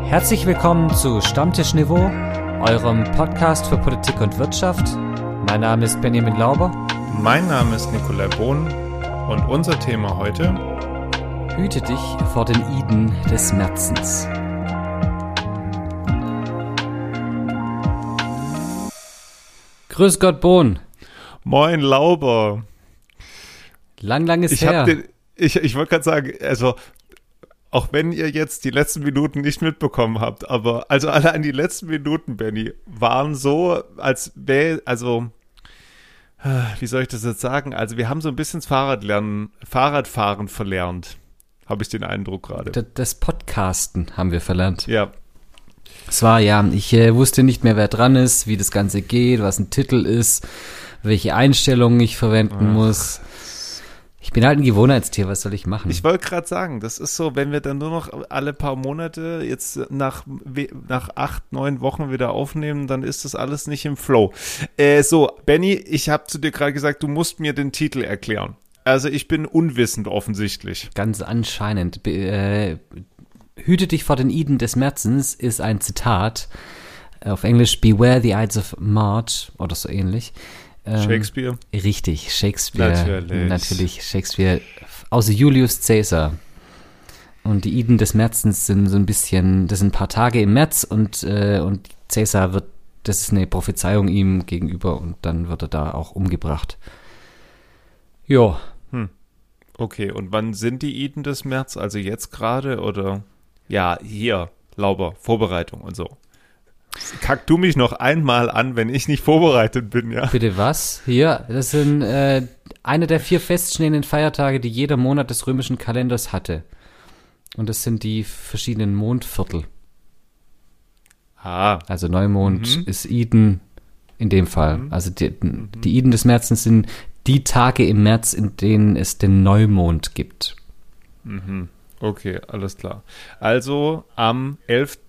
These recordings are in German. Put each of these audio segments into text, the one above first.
Herzlich willkommen zu Stammtisch Niveau, eurem Podcast für Politik und Wirtschaft. Mein Name ist Benjamin Lauber. Mein Name ist Nikolai Bohn und unser Thema heute: Hüte dich vor den Iden des Märzens. Grüß Gott, Bohn. Moin, Lauber. Lang ist her. Ich wollte gerade sagen, also auch wenn ihr jetzt die letzten Minuten nicht mitbekommen habt, aber also allein die letzten Minuten, Benny, waren so, als wäre, also wie soll ich das jetzt sagen? Also wir haben so ein bisschen das Fahrradfahren verlernt, habe ich den Eindruck gerade. Das Podcasten haben wir verlernt. Ja. Es war ich wusste nicht mehr, wer dran ist, wie das Ganze geht, was ein Titel ist, welche Einstellungen ich verwenden muss. Ich bin halt ein Gewohnheitstier, was soll ich machen? Ich wollte gerade sagen, das ist so, wenn wir dann nur noch alle paar Monate jetzt nach 8, 9 Wochen wieder aufnehmen, dann ist das alles nicht im Flow. So, Benny, ich habe zu dir gerade gesagt, du musst mir den Titel erklären. Also ich bin unwissend offensichtlich. Ganz anscheinend. Hüte dich vor den Iden des Märzens ist ein Zitat. Auf Englisch Beware the Ides of March oder so ähnlich. Shakespeare? Richtig, Shakespeare. Natürlich Shakespeare aus Julius Caesar. Und die Iden des Märzens sind so ein bisschen, das sind ein paar Tage im März und Caesar das ist eine Prophezeiung ihm gegenüber und dann wird er da auch umgebracht. Jo. Okay, und wann sind die Iden des März? Also jetzt gerade oder? Ja, hier, Lauber, Vorbereitung und so. Kack du mich noch einmal an, wenn ich nicht vorbereitet bin, ja? Bitte was? Hier, das sind eine der 4 feststehenden Feiertage, die jeder Monat des römischen Kalenders hatte. Und das sind die verschiedenen Mondviertel. Also Neumond ist Iden in dem Fall. Also die Iden des Märzens sind die Tage im März, in denen es den Neumond gibt. Okay, alles klar. Also am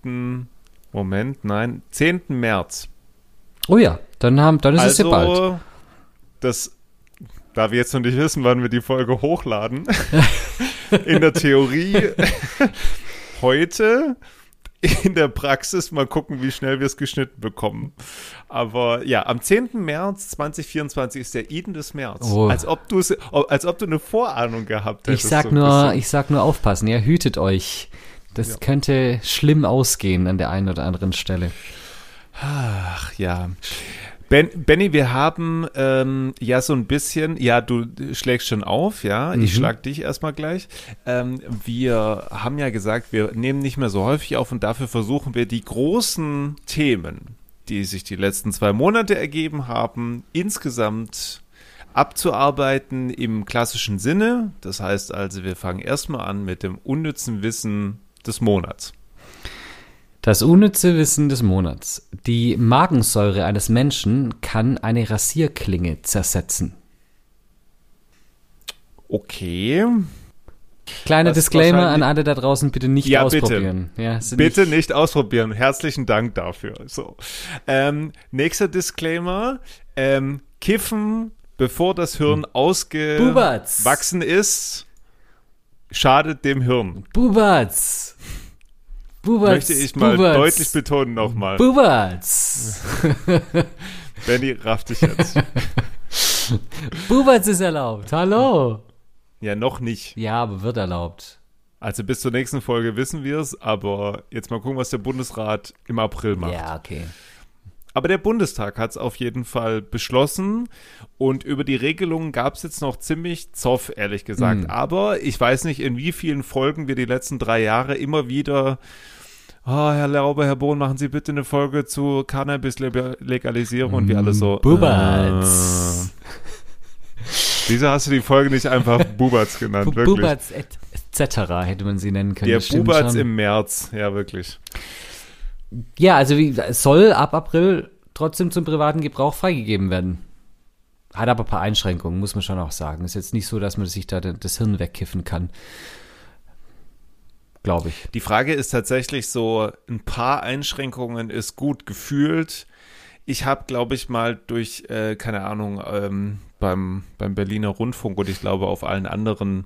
10. März. Oh ja, dann ist es ja bald. Da wir jetzt noch nicht wissen, wann wir die Folge hochladen, in der Theorie heute, in der Praxis mal gucken, wie schnell wir es geschnitten bekommen. Aber ja, am 10. März 2024 ist der Iden des März. Oh. Als ob du eine Vorahnung gehabt hättest. Ich sag nur aufpassen, ja, hütet euch. Das könnte schlimm ausgehen an der einen oder anderen Stelle. Ach ja. Benny, wir haben so ein bisschen, du schlägst schon auf, ja, ich schlag dich erstmal gleich. Wir haben ja gesagt, wir nehmen nicht mehr so häufig auf und dafür versuchen wir die großen Themen, die sich die letzten 2 Monate ergeben haben, insgesamt abzuarbeiten im klassischen Sinne. Das heißt also, wir fangen erstmal an mit dem unnützen Wissen des Monats. Das unnütze Wissen des Monats. Die Magensäure eines Menschen kann eine Rasierklinge zersetzen. Okay. Kleiner Disclaimer an alle da draußen, bitte nicht ausprobieren. Bitte. Ja, bitte nicht ausprobieren. Herzlichen Dank dafür. So. Nächster Disclaimer. Kiffen, bevor das Hirn ausgewachsen ist, schadet dem Hirn. Bubatz. Möchte ich mal deutlich betonen nochmal. Bubatz. Benny, raff dich jetzt. Bubatz ist erlaubt. Hallo. Ja, noch nicht. Ja, aber wird erlaubt. Also bis zur nächsten Folge wissen wir es, aber jetzt mal gucken, was der Bundesrat im April macht. Ja, okay. Aber der Bundestag hat es auf jeden Fall beschlossen und über die Regelungen gab es jetzt noch ziemlich Zoff, ehrlich gesagt. Aber ich weiß nicht, in wie vielen Folgen wir die letzten 3 Jahre immer wieder, Herr Lauber, Herr Bohn, machen Sie bitte eine Folge zu Cannabis-Legalisierung und wir alle so. Bubatz. Wieso hast du die Folge nicht einfach Bubatz genannt? Wirklich? Bubatz etc. hätte man sie nennen können. Der Bubatz im März, ja wirklich. Ja, also es soll ab April trotzdem zum privaten Gebrauch freigegeben werden. Hat aber ein paar Einschränkungen, muss man schon auch sagen. Ist jetzt nicht so, dass man sich da das Hirn wegkiffen kann. Glaube ich. Die Frage ist tatsächlich so, ein paar Einschränkungen ist gut gefühlt. Ich habe, glaube ich, mal durch, keine Ahnung, beim Berliner Rundfunk und ich glaube auf allen anderen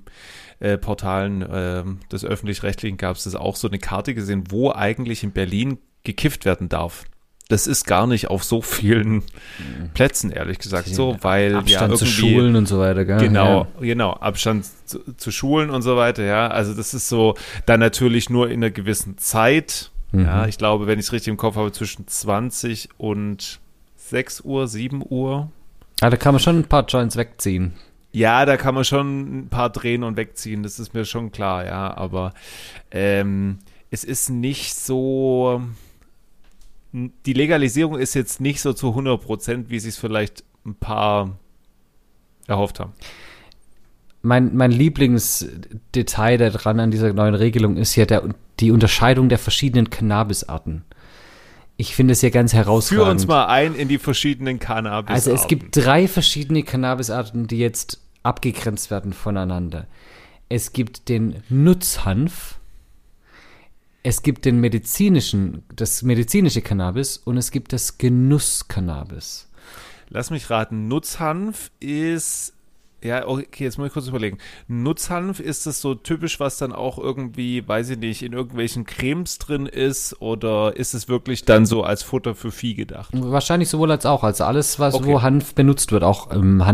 Portalen des Öffentlich-Rechtlichen gab es das auch so eine Karte gesehen, wo eigentlich in Berlin gekifft werden darf. Das ist gar nicht auf so vielen Plätzen, ehrlich gesagt, so, weil Abstand ja zu Schulen und so weiter, gell? Genau, Abstand zu Schulen und so weiter, ja. Also das ist so dann natürlich nur in einer gewissen Zeit. Ja, ich glaube, wenn ich es richtig im Kopf habe, zwischen 20 und 6 Uhr, 7 Uhr. Ja, da kann man schon ein paar Joints wegziehen. Ja, da kann man schon ein paar drehen und wegziehen, das ist mir schon klar, ja. Aber es ist nicht so, die Legalisierung ist jetzt nicht so zu 100%, wie sie es vielleicht ein paar erhofft haben. Mein Lieblingsdetail daran an dieser neuen Regelung ist ja die Unterscheidung der verschiedenen Cannabisarten. Ich finde es ja ganz herausragend. Führ uns mal ein in die verschiedenen Cannabisarten. Also es gibt 3 verschiedene Cannabisarten, die jetzt abgegrenzt werden voneinander. Es gibt den Nutzhanf, es gibt das medizinische Cannabis und es gibt das Genusscannabis. Lass mich raten, Nutzhanf ist... Ja, okay, jetzt muss ich kurz überlegen. Nutzhanf, ist das so typisch, was dann auch irgendwie, weiß ich nicht, in irgendwelchen Cremes drin ist oder ist es wirklich dann so als Futter für Vieh gedacht? Wahrscheinlich sowohl als auch. Also alles, wo Hanf benutzt wird, auch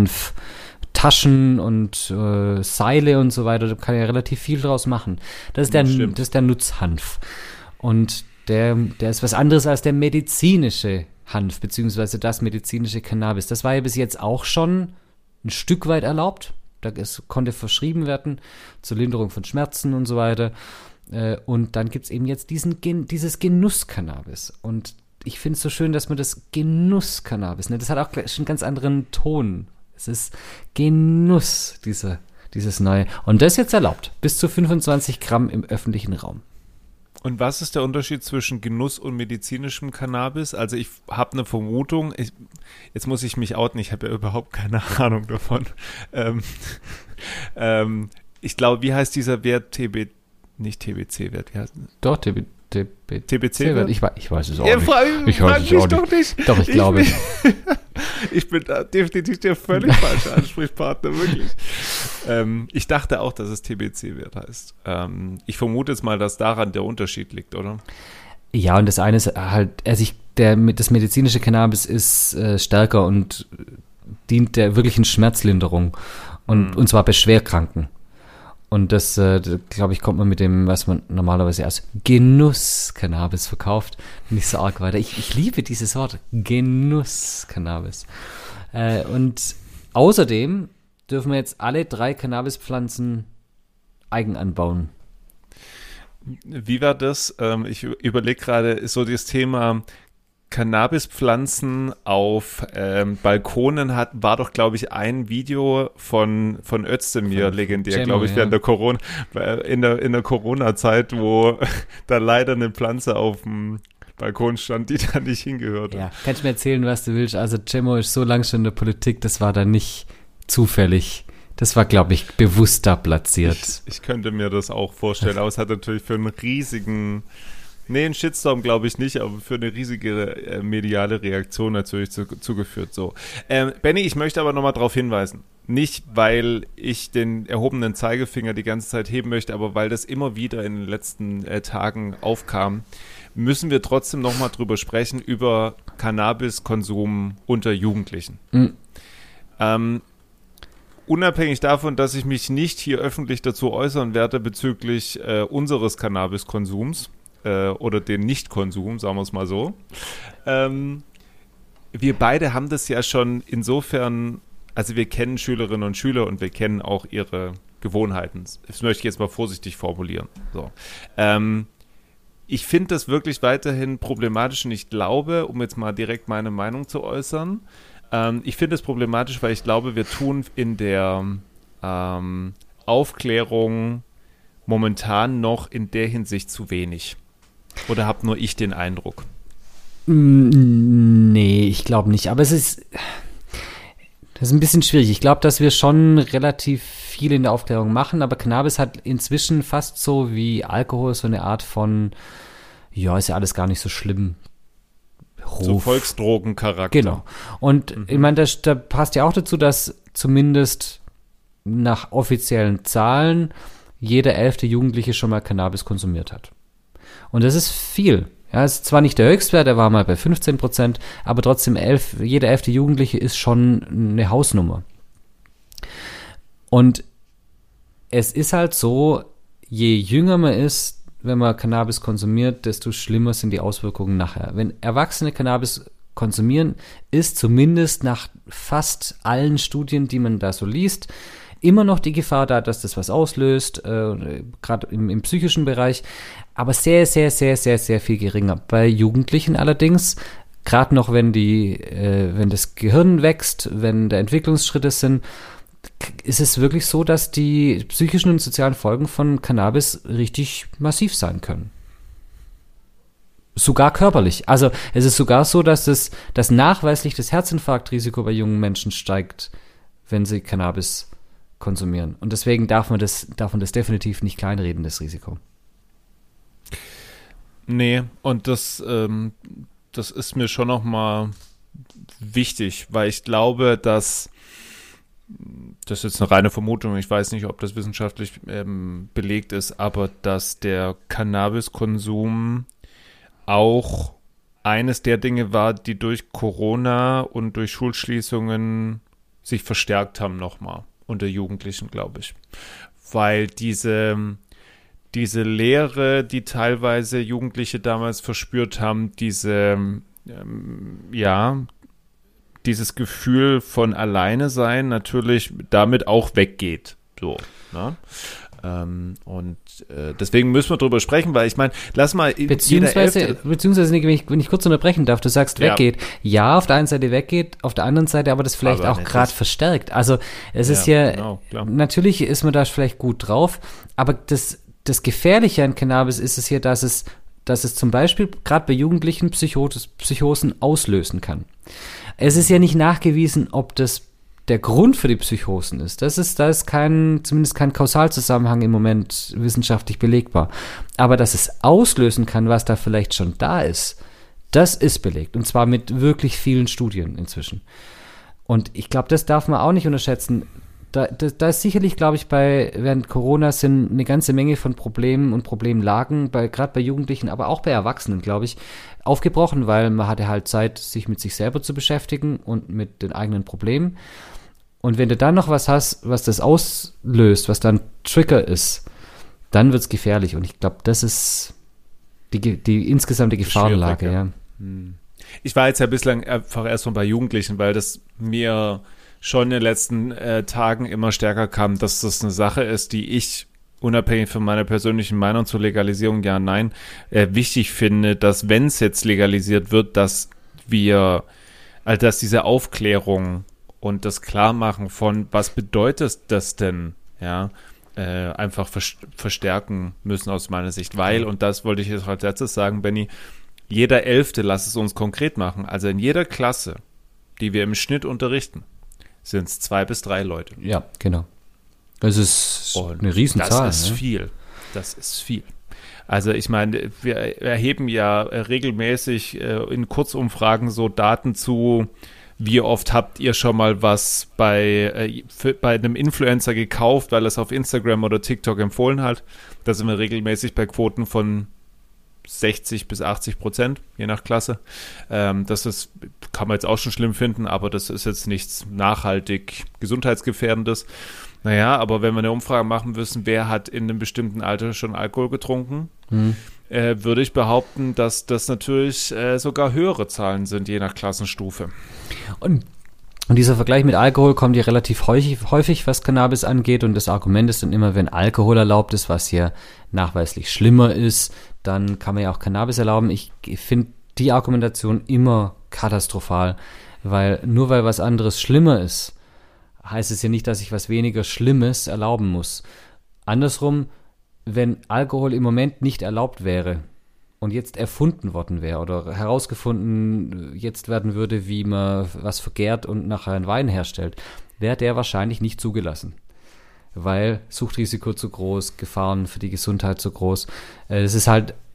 Hanftaschen und Seile und so weiter, da kann ja relativ viel draus machen. Das ist der Nutzhanf. Und der ist was anderes als der medizinische Hanf, beziehungsweise das medizinische Cannabis. Das war ja bis jetzt auch schon ein Stück weit erlaubt. Es konnte verschrieben werden zur Linderung von Schmerzen und so weiter. Und dann gibt es eben jetzt dieses Genusscannabis. Und ich finde es so schön, dass man das Genusscannabis, das hat auch schon einen ganz anderen Ton. Es ist Genuss, dieses neue. Und das ist jetzt erlaubt. Bis zu 25 Gramm im öffentlichen Raum. Und was ist der Unterschied zwischen Genuss und medizinischem Cannabis? Also ich habe eine Vermutung, jetzt muss ich mich outen, ich habe ja überhaupt keine Ahnung davon. Ich glaube, wie heißt dieser Wert? Nicht TBC-Wert, wie heißt das? Doch, TBC-Wert? Ich weiß es auch nicht. Ich weiß es auch doch nicht. Doch, ich glaube. Ich bin da definitiv der völlig falsche Ansprechpartner, wirklich. Ich dachte auch, dass es TBC-Wert heißt. Ich vermute jetzt mal, dass daran der Unterschied liegt, oder? Ja, und das eine ist halt, das medizinische Cannabis ist stärker und dient der wirklichen Schmerzlinderung und zwar bei Schwerkranken. Und das, glaube ich, kommt man mit dem, was man normalerweise als Genuss-Cannabis verkauft, nicht so arg weiter. Ich liebe dieses Wort, Genuss-Cannabis. Und außerdem dürfen wir jetzt alle 3 Cannabispflanzen eigen anbauen. Wie war das? Ich überlege gerade, so das Thema Cannabispflanzen auf Balkonen war doch, glaube ich, ein Video von Özdemir legendär, glaube ich, während der in der Corona-Zeit, wo da leider eine Pflanze auf dem Balkon stand, die da nicht hingehört. Ja, kannst du mir erzählen, was du willst. Also Cemo ist so lange schon in der Politik, das war da nicht zufällig. Das war, glaube ich, bewusst da platziert. Ich könnte mir das auch vorstellen, aber es hat natürlich für einen riesigen... Nee, einen Shitstorm glaube ich nicht, aber für eine riesige mediale Reaktion natürlich zugeführt. So. Benny, ich möchte aber nochmal darauf hinweisen. Nicht, weil ich den erhobenen Zeigefinger die ganze Zeit heben möchte, aber weil das immer wieder in den letzten Tagen aufkam, müssen wir trotzdem nochmal drüber sprechen, über Cannabiskonsum unter Jugendlichen. Unabhängig davon, dass ich mich nicht hier öffentlich dazu äußern werde bezüglich unseres Cannabiskonsums, oder den Nichtkonsum, sagen wir es mal so. Wir beide haben das ja schon insofern, also wir kennen Schülerinnen und Schüler und wir kennen auch ihre Gewohnheiten. Das möchte ich jetzt mal vorsichtig formulieren. So. Ich finde das wirklich weiterhin problematisch und ich glaube, um jetzt mal direkt meine Meinung zu äußern, ich finde es problematisch, weil ich glaube, wir tun in der Aufklärung momentan noch in der Hinsicht zu wenig. Oder habe nur ich den Eindruck? Nee, ich glaube nicht. Aber das ist ein bisschen schwierig. Ich glaube, dass wir schon relativ viel in der Aufklärung machen, aber Cannabis hat inzwischen fast so wie Alkohol so eine Art von, ja, ist ja alles gar nicht so schlimm, Ruf. So Volksdrogencharakter. Genau. Und ich meine, da passt ja auch dazu, dass zumindest nach offiziellen Zahlen jeder 11. Jugendliche schon mal Cannabis konsumiert hat. Und das ist viel. Ja, es ist zwar nicht der Höchstwert, der war mal bei 15%, aber trotzdem jeder 11. Jugendliche ist schon eine Hausnummer. Und es ist halt so, je jünger man ist, wenn man Cannabis konsumiert, desto schlimmer sind die Auswirkungen nachher. Wenn Erwachsene Cannabis konsumieren, ist zumindest nach fast allen Studien, die man da so liest, immer noch die Gefahr da, dass das was auslöst, gerade im psychischen Bereich, aber sehr, sehr, sehr, sehr, sehr viel geringer. Bei Jugendlichen allerdings, gerade noch, wenn das Gehirn wächst, wenn da Entwicklungsschritte sind, ist es wirklich so, dass die psychischen und sozialen Folgen von Cannabis richtig massiv sein können. Sogar körperlich. Also es ist sogar so, dass nachweislich das Herzinfarktrisiko bei jungen Menschen steigt, wenn sie Cannabis konsumieren. Und deswegen darf man das definitiv nicht kleinreden, das Risiko. Nee, und das ist mir schon nochmal wichtig, weil ich glaube, dass das ist jetzt eine reine Vermutung, ich weiß nicht, ob das wissenschaftlich belegt ist, aber dass der Cannabiskonsum auch eines der Dinge war, die durch Corona und durch Schulschließungen sich verstärkt haben nochmal unter Jugendlichen, glaube ich. Weil diese Leere, die teilweise Jugendliche damals verspürt haben, dieses Gefühl von alleine sein natürlich damit auch weggeht. So, ne? Deswegen müssen wir drüber sprechen, weil ich meine, lass mal beziehungsweise wenn ich kurz unterbrechen darf, du sagst weggeht. Ja, auf der einen Seite weggeht, auf der anderen Seite aber das vielleicht aber auch gerade verstärkt. Also es ist genau, natürlich ist man da vielleicht gut drauf, aber das Gefährliche an Cannabis ist es hier, dass es zum Beispiel gerade bei Jugendlichen Psychosen auslösen kann. Es ist ja nicht nachgewiesen, ob das der Grund für die Psychosen ist. Da ist zumindest kein Kausalzusammenhang im Moment wissenschaftlich belegbar. Aber dass es auslösen kann, was da vielleicht schon da ist, das ist belegt. Und zwar mit wirklich vielen Studien inzwischen. Und ich glaube, das darf man auch nicht unterschätzen. Da ist sicherlich, glaube ich, während Corona sind eine ganze Menge von Problemen und Problemlagen, gerade bei Jugendlichen, aber auch bei Erwachsenen, glaube ich, aufgebrochen, weil man hatte halt Zeit, sich mit sich selber zu beschäftigen und mit den eigenen Problemen. Und wenn du dann noch was hast, was das auslöst, was dann Trigger ist, dann wird es gefährlich. Und ich glaube, das ist die insgesamte Gefahrenlage. Ja. Ich war jetzt ja bislang einfach erst mal bei Jugendlichen, weil das mir schon in den letzten Tagen immer stärker kam, dass das eine Sache ist, die ich unabhängig von meiner persönlichen Meinung zur Legalisierung, ja, nein, wichtig finde, dass wenn es jetzt legalisiert wird, dass diese Aufklärung und das Klarmachen von, was bedeutet das denn, ja, einfach verstärken müssen aus meiner Sicht, weil, und das wollte ich jetzt als letztes sagen, Benni, jeder 11., lass es uns konkret machen, also in jeder Klasse, die wir im Schnitt unterrichten, sind es 2 bis 3 Leute. Ja, genau. Das ist eine Riesenzahl. Das ist viel. Das ist viel. Also ich meine, wir erheben ja regelmäßig in Kurzumfragen so Daten zu, wie oft habt ihr schon mal was bei einem Influencer gekauft, weil er es auf Instagram oder TikTok empfohlen hat. Da sind wir regelmäßig bei Quoten von 60% bis 80%, je nach Klasse. Kann man jetzt auch schon schlimm finden, aber das ist jetzt nichts nachhaltig gesundheitsgefährdendes. Naja, aber wenn wir eine Umfrage machen müssen, wer hat in einem bestimmten Alter schon Alkohol getrunken, würde ich behaupten, dass das natürlich sogar höhere Zahlen sind, je nach Klassenstufe. Und dieser Vergleich mit Alkohol kommt ja relativ häufig, was Cannabis angeht. Und das Argument ist dann immer, wenn Alkohol erlaubt ist, was hier nachweislich schlimmer ist, dann kann man ja auch Cannabis erlauben. Ich finde die Argumentation immer katastrophal, weil nur weil was anderes schlimmer ist, heißt es ja nicht, dass ich was weniger Schlimmes erlauben muss. Andersrum, wenn Alkohol im Moment nicht erlaubt wäre und jetzt erfunden worden wäre oder herausgefunden jetzt werden würde, wie man was vergärt und nachher einen Wein herstellt, wäre der wahrscheinlich nicht zugelassen. Weil Suchtrisiko zu groß, Gefahren für die Gesundheit zu groß. Es ist halt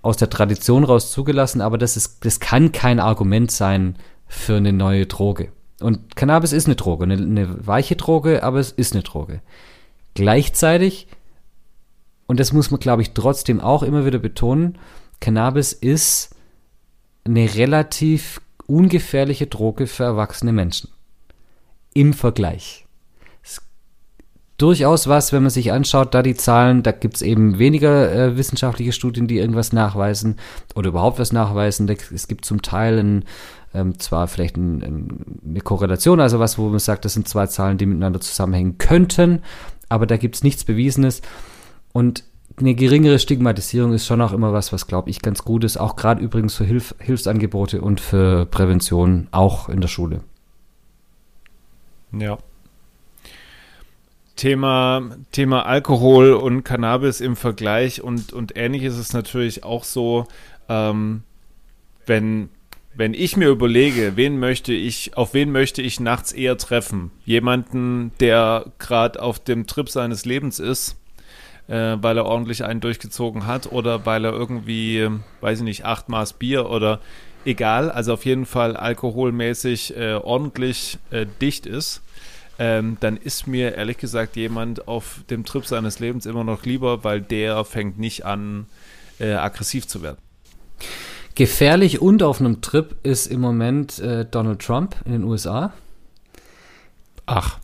aus der Tradition raus zugelassen, aber das kann kein Argument sein für eine neue Droge. Und Cannabis ist eine Droge, eine weiche Droge, aber es ist eine Droge. Gleichzeitig, und das muss man, glaube ich, trotzdem auch immer wieder betonen, Cannabis ist eine relativ ungefährliche Droge für erwachsene Menschen. Im Vergleich. Ist durchaus was, wenn man sich anschaut, da die Zahlen, da gibt es eben weniger wissenschaftliche Studien, die irgendwas nachweisen oder überhaupt was nachweisen. Es gibt zum Teil zwar vielleicht eine Korrelation, also was, wo man sagt, das sind zwei Zahlen, die miteinander zusammenhängen könnten, aber da gibt es nichts Bewiesenes. Und eine geringere Stigmatisierung ist schon auch immer was glaube ich, ganz gut ist, auch gerade übrigens für Hilfsangebote und für Prävention, auch in der Schule. Ja. Thema Alkohol und Cannabis im Vergleich und ähnlich ist es natürlich auch so, wenn ich mir überlege, auf wen möchte ich nachts eher treffen? Jemanden, der gerade auf dem Trip seines Lebens ist, weil er ordentlich einen durchgezogen hat oder weil er irgendwie, weiß ich nicht, 8 Maß Bier oder egal, also auf jeden Fall alkoholmäßig ordentlich dicht ist, dann ist mir ehrlich gesagt jemand auf dem Trip seines Lebens immer noch lieber, weil der fängt nicht an, aggressiv zu werden. Gefährlich und auf einem Trip ist im Moment Donald Trump in den USA. Ach.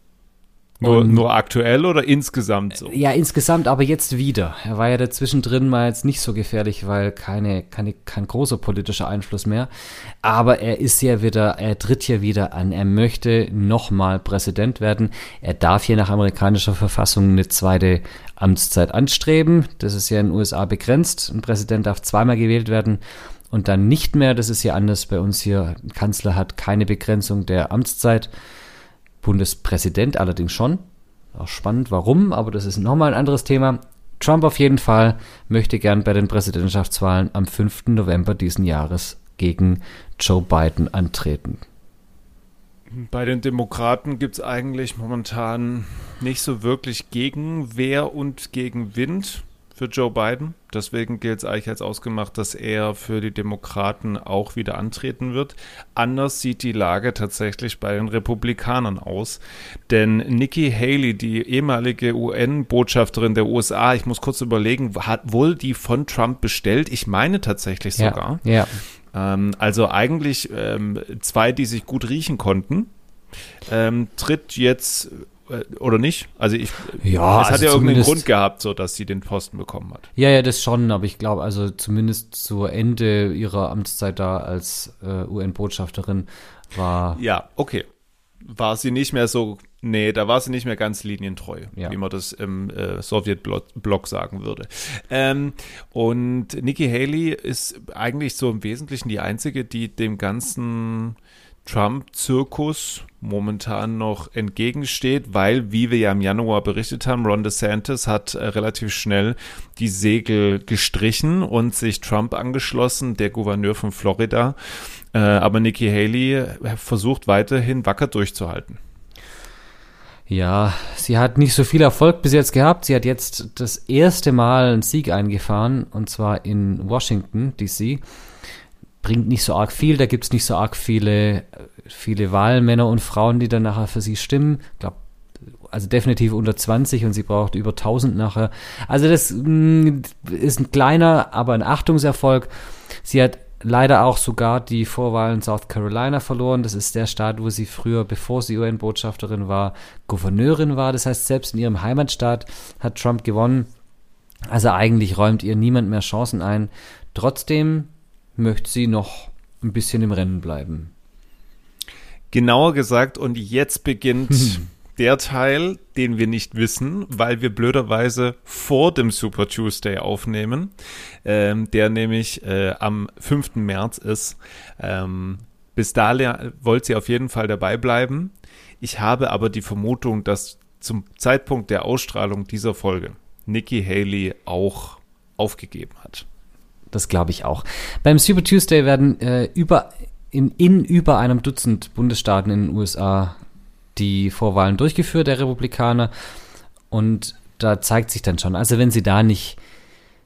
Nur aktuell oder insgesamt so? Ja, insgesamt, aber jetzt wieder. Er war ja dazwischendrin mal jetzt nicht so gefährlich, weil kein großer politischer Einfluss mehr. Aber er tritt ja wieder an. Er möchte nochmal Präsident werden. Er darf hier nach amerikanischer Verfassung eine zweite Amtszeit anstreben. Das ist ja in den USA begrenzt. Ein Präsident darf zweimal gewählt werden und dann nicht mehr. Das ist ja anders bei uns hier. Ein Kanzler hat keine Begrenzung der Amtszeit. Bundespräsident allerdings schon. Auch spannend, warum, aber das ist nochmal ein anderes Thema. Trump auf jeden Fall möchte gern bei den Präsidentschaftswahlen am 5. November diesen Jahres gegen Joe Biden antreten. Bei den Demokraten gibt es eigentlich momentan nicht so wirklich Gegenwehr und Gegenwind für Joe Biden. Deswegen gilt es eigentlich als ausgemacht, dass er für die Demokraten auch wieder antreten wird. Anders sieht die Lage tatsächlich bei den Republikanern aus. Denn Nikki Haley, die ehemalige UN-Botschafterin der USA, ich muss kurz überlegen, hat wohl die von Trump bestellt? Ich meine tatsächlich sogar. Ja. Also eigentlich zwei, die sich gut riechen konnten, tritt jetzt oder nicht? Also es hat ja irgendeinen Grund gehabt, so dass sie den Posten bekommen hat. Ja, das schon, aber ich glaube, also zumindest zu Ende ihrer Amtszeit da als UN-Botschafterin war... Ja, okay. War sie nicht mehr so... Nee, da war sie nicht mehr ganz linientreu, wie man das im Sowjetblock sagen würde. Und Nikki Haley ist eigentlich so im Wesentlichen die einzige, die dem ganzen Trump-Zirkus momentan noch entgegensteht, weil, wie wir ja im Januar berichtet haben, Ron DeSantis hat relativ schnell die Segel gestrichen und sich Trump angeschlossen, der Gouverneur von Florida. Aber Nikki Haley versucht weiterhin wacker durchzuhalten. Ja, sie hat nicht so viel Erfolg bis jetzt gehabt. Sie hat jetzt das erste Mal einen Sieg eingefahren, und zwar in Washington, D.C., bringt nicht so arg viel, da gibt es nicht so arg viele Wahlmänner und Frauen, die dann nachher für sie stimmen. Ich glaube, also definitiv unter 20 und sie braucht über 1000 nachher. Also das ist ein kleiner, aber ein Achtungserfolg. Sie hat leider auch sogar die Vorwahlen in South Carolina verloren. Das ist der Staat, wo sie früher, bevor sie UN-Botschafterin war, Gouverneurin war. Das heißt, selbst in ihrem Heimatstaat hat Trump gewonnen. Also eigentlich räumt ihr niemand mehr Chancen ein. Trotzdem möchte sie noch ein bisschen im Rennen bleiben. Genauer gesagt, und jetzt beginnt der Teil, den wir nicht wissen, weil wir blöderweise vor dem Super Tuesday aufnehmen, der nämlich am 5. März ist. Bis dahin wollte sie auf jeden Fall dabei bleiben. Ich habe aber die Vermutung, dass zum Zeitpunkt der Ausstrahlung dieser Folge Nikki Haley auch aufgegeben hat. Das glaube ich auch. Beim Super Tuesday werden über einem Dutzend Bundesstaaten in den USA die Vorwahlen durchgeführt, der Republikaner. Und da zeigt sich dann schon, also wenn sie da nicht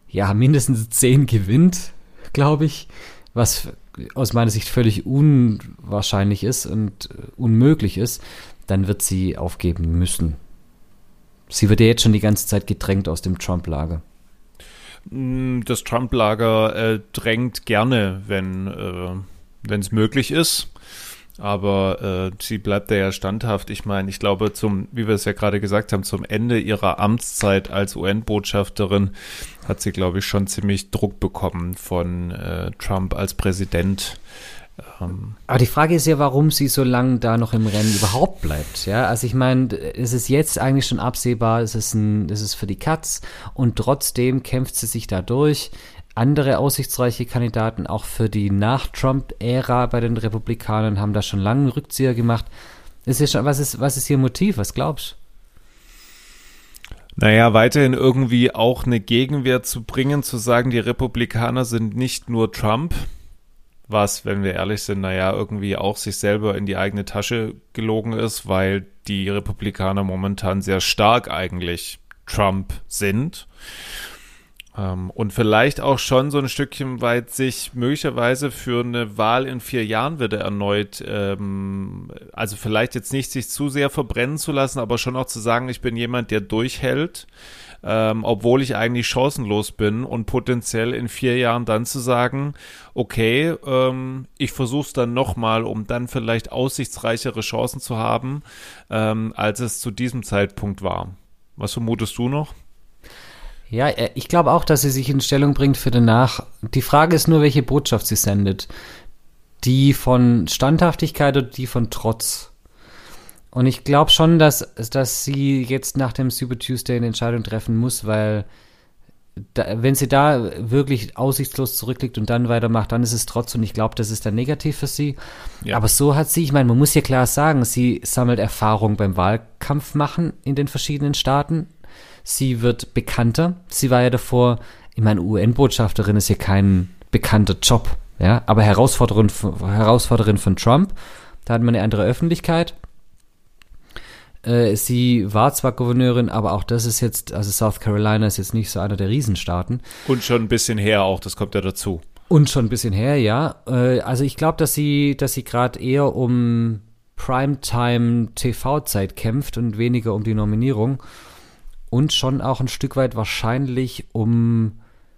ja, mindestens 10 gewinnt, glaube ich, was aus meiner Sicht völlig unwahrscheinlich ist und unmöglich ist, dann wird sie aufgeben müssen. Sie wird ja jetzt schon die ganze Zeit gedrängt aus dem Trump-Lager. Das Trump-Lager drängt gerne, wenn es möglich ist. Aber sie bleibt da ja standhaft. Ich meine, ich glaube, wie wir es ja gerade gesagt haben, zum Ende ihrer Amtszeit als UN-Botschafterin hat sie, glaube ich, schon ziemlich Druck bekommen von Trump als Präsident. Aber die Frage ist ja, warum sie so lange da noch im Rennen überhaupt bleibt. Ja, also ich meine, es ist jetzt eigentlich schon absehbar, es ist für die Katz und trotzdem kämpft sie sich da durch. Andere aussichtsreiche Kandidaten, auch für die Nach-Trump-Ära bei den Republikanern, haben da schon lange einen Rückzieher gemacht. Was ist ihr Motiv? Was glaubst du? Naja, weiterhin irgendwie auch eine Gegenwehr zu bringen, zu sagen, die Republikaner sind nicht nur Trump, was, wenn wir ehrlich sind, naja, irgendwie auch sich selber in die eigene Tasche gelogen ist, weil die Republikaner momentan sehr stark eigentlich Trump sind. Und vielleicht auch schon so ein Stückchen weit sich möglicherweise für eine Wahl in 4 Jahren wieder erneut, also vielleicht jetzt nicht sich zu sehr verbrennen zu lassen, aber schon auch zu sagen, ich bin jemand, der durchhält, obwohl ich eigentlich chancenlos bin und potenziell in 4 Jahren dann zu sagen, okay, ich versuche es dann nochmal, um dann vielleicht aussichtsreichere Chancen zu haben, als es zu diesem Zeitpunkt war. Was vermutest du noch? Ja, ich glaube auch, dass sie sich in Stellung bringt für danach. Die Frage ist nur, welche Botschaft sie sendet. Die von Standhaftigkeit oder die von Trotz. Und ich glaube schon, dass sie jetzt nach dem Super Tuesday eine Entscheidung treffen muss, weil wenn sie da wirklich aussichtslos zurückliegt und dann weitermacht, dann ist es Trotz und ich glaube, das ist dann negativ für sie. Ja. Aber so hat sie, ich meine, man muss ja klar sagen, sie sammelt Erfahrung beim Wahlkampf machen in den verschiedenen Staaten. Sie wird bekannter. Sie war ja davor, ich meine, UN-Botschafterin ist ja kein bekannter Job, ja, aber Herausforderin von Trump, da hat man eine andere Öffentlichkeit. Sie war zwar Gouverneurin, aber auch das ist jetzt, also South Carolina ist jetzt nicht so einer der Riesenstaaten. Und schon ein bisschen her auch, das kommt ja dazu. Und schon ein bisschen her, ja. Also ich glaube, dass sie gerade eher um Primetime-TV-Zeit kämpft und weniger um die Nominierung. Und schon auch ein Stück weit wahrscheinlich um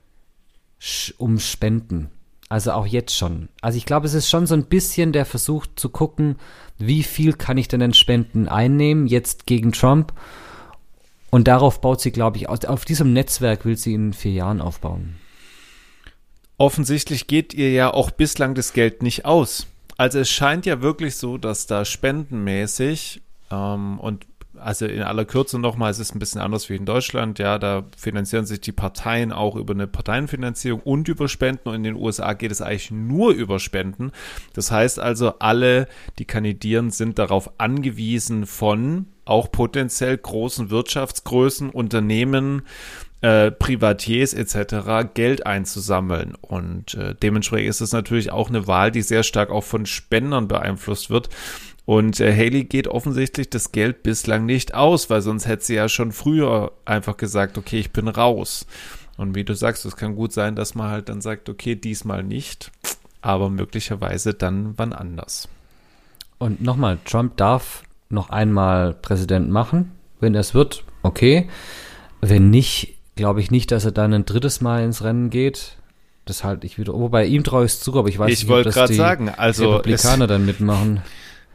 Spenden. Also auch jetzt schon. Also ich glaube, es ist schon so ein bisschen der Versuch zu gucken, wie viel kann ich denn an Spenden einnehmen, jetzt gegen Trump. Und darauf baut sie, glaube ich, auf diesem Netzwerk will sie in 4 Jahren aufbauen. Offensichtlich geht ihr ja auch bislang das Geld nicht aus. Also es scheint ja wirklich so, dass da spendenmäßig und also in aller Kürze nochmal, es ist ein bisschen anders wie in Deutschland, ja, da finanzieren sich die Parteien auch über eine Parteienfinanzierung und über Spenden und in den USA geht es eigentlich nur über Spenden. Das heißt also, alle, die kandidieren, sind darauf angewiesen von auch potenziell großen Wirtschaftsgrößen, Unternehmen, Privatiers etc. Geld einzusammeln und dementsprechend ist es natürlich auch eine Wahl, die sehr stark auch von Spendern beeinflusst wird. Und Haley geht offensichtlich das Geld bislang nicht aus, weil sonst hätte sie ja schon früher einfach gesagt, okay, ich bin raus. Und wie du sagst, es kann gut sein, dass man halt dann sagt, okay, diesmal nicht, aber möglicherweise dann wann anders. Und nochmal, Trump darf noch einmal Präsident machen, wenn er es wird, okay. Wenn nicht, glaube ich nicht, dass er dann ein 3. Mal ins Rennen geht. Das halte ich wieder, wobei ihm traue ich es zu, aber ich weiß nicht, ob das die Republikaner dann mitmachen.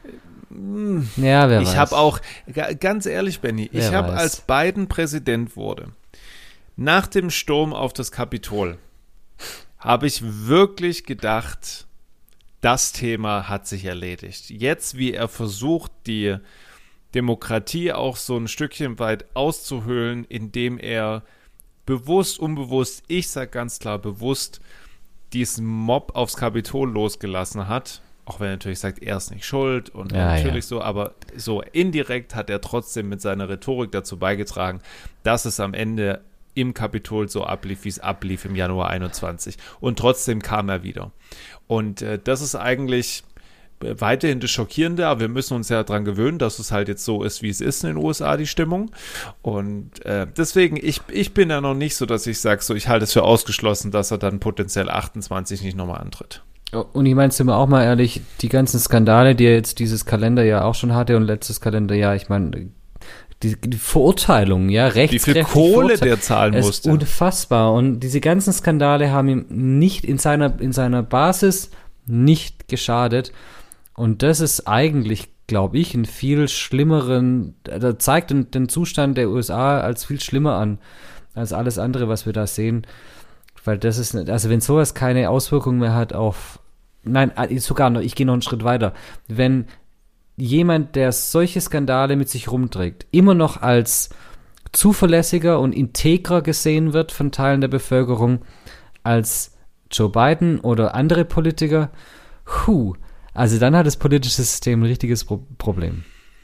Ja, wer weiß. Ich habe auch, ganz ehrlich, Benny, ich habe, als Biden Präsident wurde, nach dem Sturm auf das Kapitol, habe ich wirklich gedacht, das Thema hat sich erledigt. Jetzt, wie er versucht, die Demokratie auch so ein Stückchen weit auszuhöhlen, indem er bewusst, unbewusst, ich sage ganz klar bewusst, diesen Mob aufs Kapitol losgelassen hat. Auch wenn er natürlich sagt, er ist nicht schuld und natürlich so, aber so indirekt hat er trotzdem mit seiner Rhetorik dazu beigetragen, dass es am Ende im Kapitol so ablief, wie es ablief im Januar 21. Und trotzdem kam er wieder. Und das ist eigentlich weiterhin das Schockierende, aber wir müssen uns ja daran gewöhnen, dass es halt jetzt so ist, wie es ist in den USA, die Stimmung. Und deswegen, ich bin ja noch nicht so, dass ich sage, so, ich halte es für ausgeschlossen, dass er dann potenziell 28 nicht nochmal antritt. Und ich meine, sind wir auch mal ehrlich, die ganzen Skandale, die er jetzt dieses Kalenderjahr auch schon hatte und letztes Kalenderjahr, ich meine, die Verurteilung, ja, rechtskräftig. Wie viel Kohle der zahlen musste. Ist unfassbar. Und diese ganzen Skandale haben ihm nicht in seiner Basis nicht geschadet. Und das ist eigentlich, glaube ich, ein viel schlimmeren, da zeigt den Zustand der USA als viel schlimmer an, als alles andere, was wir da sehen. Weil das ist, also wenn sowas keine Auswirkungen mehr hat auf, nein, sogar noch, ich gehe noch einen Schritt weiter. Wenn jemand, der solche Skandale mit sich rumträgt, immer noch als zuverlässiger und integrer gesehen wird von Teilen der Bevölkerung als Joe Biden oder andere Politiker, also dann hat das politische System ein richtiges Problem.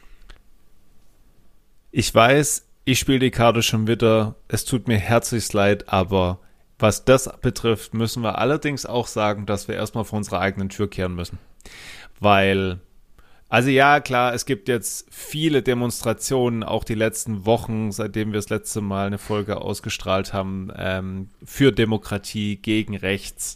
Ich weiß, ich spiele die Karte schon wieder, es tut mir herzlichst leid, aber was das betrifft, müssen wir allerdings auch sagen, dass wir erstmal vor unserer eigenen Tür kehren müssen. Weil, also ja, klar, es gibt jetzt viele Demonstrationen, auch die letzten Wochen, seitdem wir das letzte Mal eine Folge ausgestrahlt haben, für Demokratie, gegen rechts.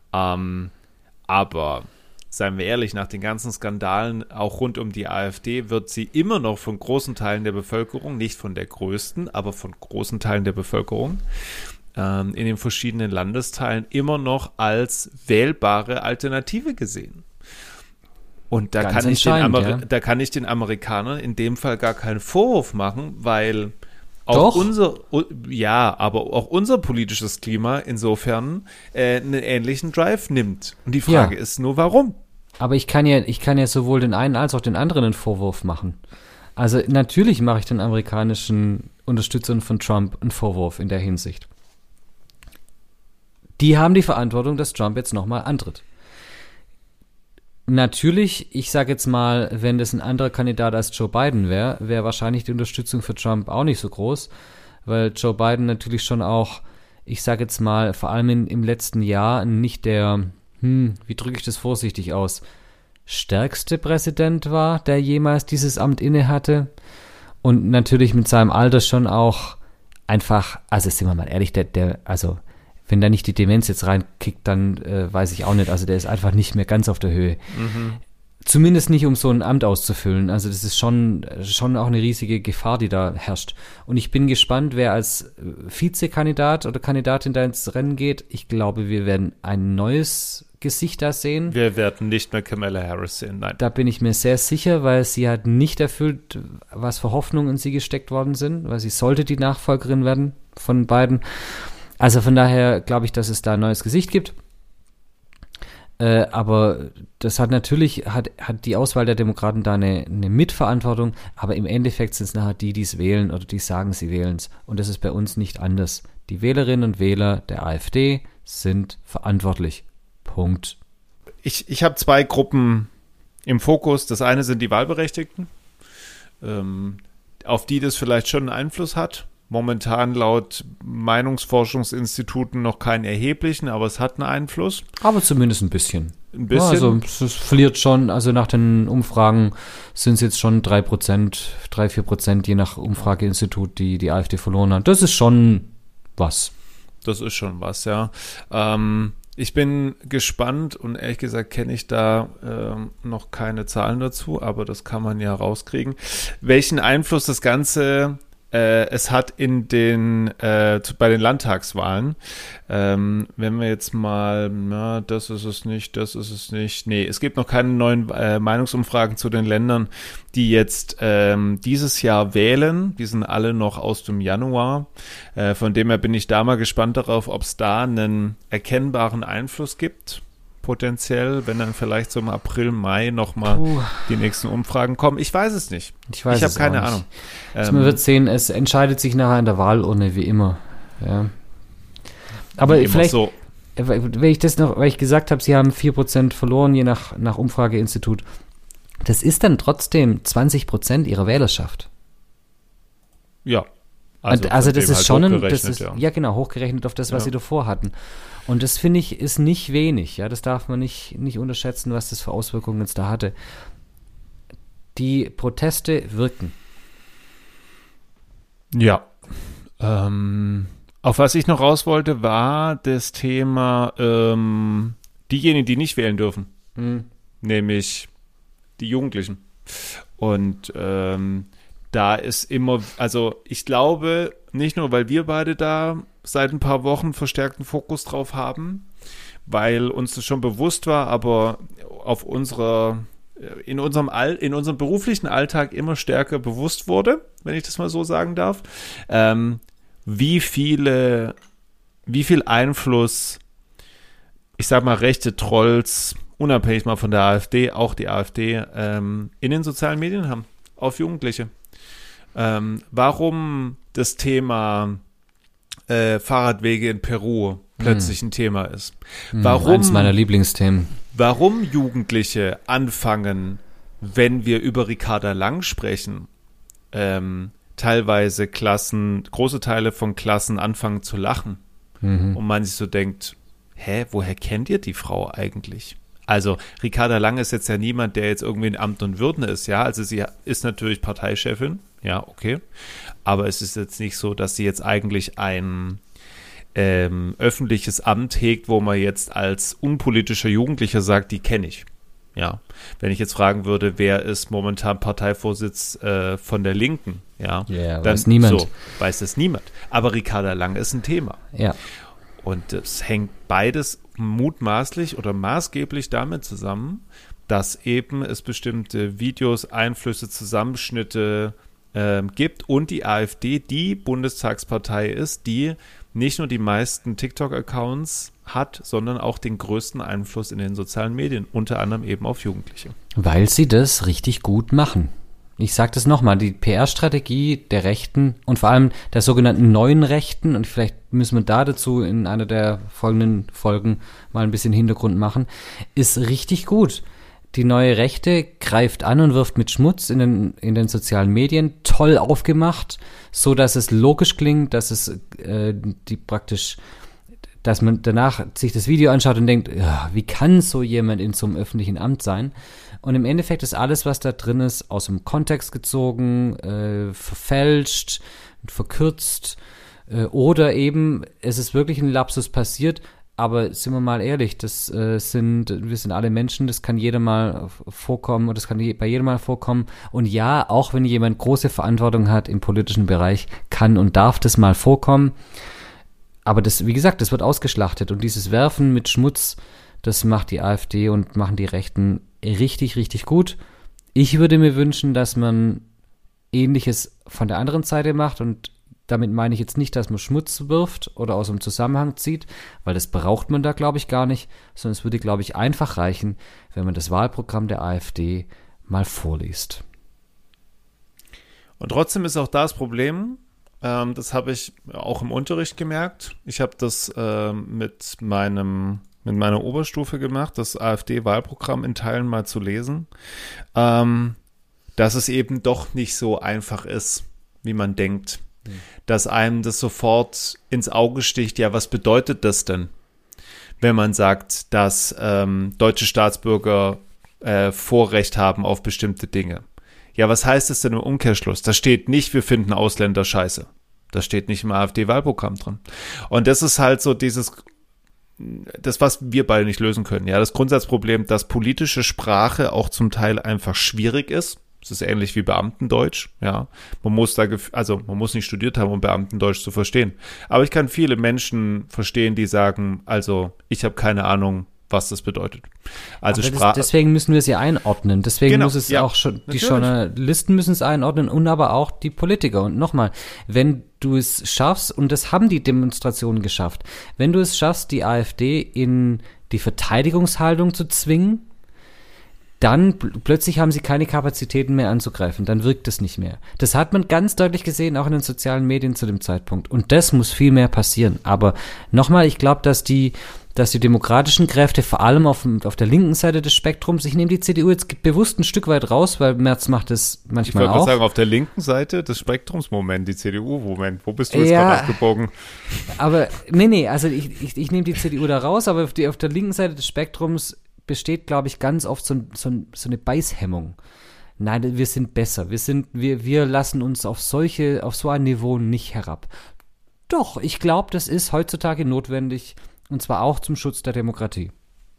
Aber seien wir ehrlich, nach den ganzen Skandalen, auch rund um die AfD, wird sie immer noch von großen Teilen der Bevölkerung, nicht von der größten, aber von großen Teilen der Bevölkerung, in den verschiedenen Landesteilen immer noch als wählbare Alternative gesehen. Und da kann ich den Amerikanern in dem Fall gar keinen Vorwurf machen, weil auch aber auch unser politisches Klima insofern einen ähnlichen Drive nimmt. Und die Frage ist nur, warum? Aber ich kann ja sowohl den einen als auch den anderen einen Vorwurf machen. Also natürlich mache ich den amerikanischen Unterstützern von Trump einen Vorwurf in der Hinsicht. Die haben die Verantwortung, dass Trump jetzt nochmal antritt. Natürlich, ich sage jetzt mal, wenn das ein anderer Kandidat als Joe Biden wäre wahrscheinlich die Unterstützung für Trump auch nicht so groß, weil Joe Biden natürlich schon auch, ich sage jetzt mal, vor allem im letzten Jahr nicht der, wie drücke ich das vorsichtig aus, stärkste Präsident war, der jemals dieses Amt inne hatte und natürlich mit seinem Alter schon auch einfach, also sind wir mal ehrlich, also wenn da nicht die Demenz jetzt reinkickt, dann weiß ich auch nicht. Also der ist einfach nicht mehr ganz auf der Höhe. Mhm. Zumindest nicht, um so ein Amt auszufüllen. Also das ist schon auch eine riesige Gefahr, die da herrscht. Und ich bin gespannt, wer als Vizekandidat oder Kandidatin da ins Rennen geht. Ich glaube, wir werden ein neues Gesicht da sehen. Wir werden nicht mehr Kamala Harris sehen, nein. Da bin ich mir sehr sicher, weil sie hat nicht erfüllt, was für Hoffnungen in sie gesteckt worden sind, weil sie sollte die Nachfolgerin werden von Biden. Also von daher glaube ich, dass es da ein neues Gesicht gibt. Aber das hat natürlich, hat die Auswahl der Demokraten da eine Mitverantwortung, aber im Endeffekt sind es nachher die es wählen oder die sagen, sie wählen es. Und das ist bei uns nicht anders. Die Wählerinnen und Wähler der AfD sind verantwortlich. Punkt. Ich habe zwei Gruppen im Fokus. Das eine sind die Wahlberechtigten, auf die das vielleicht schon einen Einfluss hat. Momentan laut Meinungsforschungsinstituten noch keinen erheblichen, aber es hat einen Einfluss. Aber zumindest ein bisschen. Ein bisschen? Ja, also es verliert schon, also nach den Umfragen sind es jetzt schon 3%, je nach Umfrageinstitut, die AfD verloren hat. Das ist schon was. Das ist schon was, ja. Ich bin gespannt und ehrlich gesagt kenne ich da noch keine Zahlen dazu, aber das kann man ja rauskriegen. Welchen Einfluss das Ganze es hat bei den Landtagswahlen, wenn wir jetzt mal, das ist es nicht, nee, es gibt noch keine neuen Meinungsumfragen zu den Ländern, die jetzt dieses Jahr wählen, die sind alle noch aus dem Januar, von dem her bin ich da mal gespannt darauf, ob es da einen erkennbaren Einfluss gibt, potenziell, wenn dann vielleicht so im April, Mai nochmal die nächsten Umfragen kommen. Ich weiß es nicht. Ich habe keine Ahnung. Man wird sehen, es entscheidet sich nachher in der Wahlurne, wie immer. Ja. Aber vielleicht, so. Weil ich gesagt habe, sie haben 4% verloren, je nach Umfrageinstitut. Das ist dann trotzdem 20% ihrer Wählerschaft. Ja. Also das ist halt schon, genau, hochgerechnet auf das, was sie davor hatten. Und das, finde ich, ist nicht wenig. Ja, das darf man nicht unterschätzen, was das für Auswirkungen jetzt da hatte. Die Proteste wirken. Ja. Auf was ich noch raus wollte, war das Thema diejenigen, die nicht wählen dürfen. Nämlich die Jugendlichen. Und da ist immer, also ich glaube, nicht nur, weil wir beide da seit ein paar Wochen verstärkten Fokus drauf haben, weil uns das schon bewusst war, aber auf in unserem beruflichen Alltag immer stärker bewusst wurde, wenn ich das mal so sagen darf, wie viel Einfluss, ich sag mal, rechte Trolls, unabhängig mal von der AfD, auch die AfD, in den sozialen Medien haben, auf Jugendliche. Warum das Thema Fahrradwege in Peru plötzlich ein Thema ist. Eines meiner Lieblingsthemen. Warum Jugendliche anfangen, wenn wir über Ricarda Lang sprechen, teilweise große Teile von Klassen anfangen zu lachen. Und man sich so denkt, woher kennt ihr die Frau eigentlich? Also Ricarda Lang ist jetzt ja niemand, der jetzt irgendwie in Amt und Würden ist, ja. Also sie ist natürlich Parteichefin, ja, okay. Aber es ist jetzt nicht so, dass sie jetzt eigentlich ein öffentliches Amt hegt, wo man jetzt als unpolitischer Jugendlicher sagt, die kenne ich. Ja, wenn ich jetzt fragen würde, wer ist momentan Parteivorsitz von der Linken, ja, dann weiß niemand. So, weiß es niemand. Aber Ricarda Lang ist ein Thema. Ja. Und es hängt beides mutmaßlich oder maßgeblich damit zusammen, dass eben es bestimmte Videos, Einflüsse, Zusammenschnitte gibt und die AfD die Bundestagspartei ist, die nicht nur die meisten TikTok-Accounts hat, sondern auch den größten Einfluss in den sozialen Medien, unter anderem eben auf Jugendliche. Weil sie das richtig gut machen. Ich sage das nochmal, die PR-Strategie der Rechten und vor allem der sogenannten neuen Rechten, und vielleicht müssen wir da dazu in einer der folgenden Folgen mal ein bisschen Hintergrund machen, ist richtig gut. Die neue Rechte greift an und wirft mit Schmutz in den sozialen Medien, toll aufgemacht, so dass es logisch klingt, dass es dass man danach sich das Video anschaut und denkt, ja, wie kann so jemand in so einem öffentlichen Amt sein? Und im Endeffekt ist alles, was da drin ist, aus dem Kontext gezogen, verfälscht, verkürzt oder eben es ist wirklich ein Lapsus passiert. Aber sind wir mal ehrlich, wir sind alle Menschen, das kann jeder mal vorkommen und das kann bei jedem mal vorkommen. Und ja, auch wenn jemand große Verantwortung hat im politischen Bereich, kann und darf das mal vorkommen. Aber das, wie gesagt, das wird ausgeschlachtet. Und dieses Werfen mit Schmutz, das macht die AfD und machen die Rechten richtig, richtig gut. Ich würde mir wünschen, dass man Ähnliches von der anderen Seite macht, und damit meine ich jetzt nicht, dass man Schmutz wirft oder aus dem Zusammenhang zieht, weil das braucht man da, glaube ich, gar nicht, sondern es würde, glaube ich, einfach reichen, wenn man das Wahlprogramm der AfD mal vorliest. Und trotzdem ist auch das Problem, das habe ich auch im Unterricht gemerkt. Ich habe das mit meiner Oberstufe gemacht, das AfD-Wahlprogramm in Teilen mal zu lesen, dass es eben doch nicht so einfach ist, wie man denkt. Dass einem das sofort ins Auge sticht, ja, was bedeutet das denn, wenn man sagt, dass deutsche Staatsbürger Vorrecht haben auf bestimmte Dinge? Ja, was heißt das denn im Umkehrschluss? Da steht nicht, wir finden Ausländer scheiße. Das steht nicht im AfD-Wahlprogramm drin. Und das ist halt so das, was wir beide nicht lösen können. Ja, das Grundsatzproblem, dass politische Sprache auch zum Teil einfach schwierig ist. Es ist ähnlich wie Beamtendeutsch, ja. Man muss nicht studiert haben, um Beamtendeutsch zu verstehen. Aber ich kann viele Menschen verstehen, die sagen, also ich habe keine Ahnung, was das bedeutet. Also deswegen müssen wir es ja einordnen. Deswegen muss es auch schon, die natürlich. Journalisten müssen es einordnen und aber auch die Politiker. Und nochmal, wenn du es schaffst, und das haben die Demonstrationen geschafft, wenn du es schaffst, die AfD in die Verteidigungshaltung zu zwingen, dann plötzlich haben sie keine Kapazitäten mehr anzugreifen, dann wirkt es nicht mehr. Das hat man ganz deutlich gesehen, auch in den sozialen Medien zu dem Zeitpunkt. Und das muss viel mehr passieren. Aber nochmal, ich glaube, dass dass die demokratischen Kräfte vor allem auf der linken Seite des Spektrums, ich nehme die CDU jetzt bewusst ein Stück weit raus, weil Merz macht das manchmal auch. Ich wollte sagen, auf der linken Seite des Spektrums, Moment, die CDU, Moment, wo bist du jetzt gerade abgebogen? Aber, nee, also ich nehme die CDU da raus, aber auf der linken Seite des Spektrums besteht, glaube ich, ganz oft so eine Beißhemmung. Nein, wir sind besser, wir lassen uns auf so ein Niveau nicht herab. Doch, ich glaube, das ist heutzutage notwendig, und zwar auch zum Schutz der Demokratie.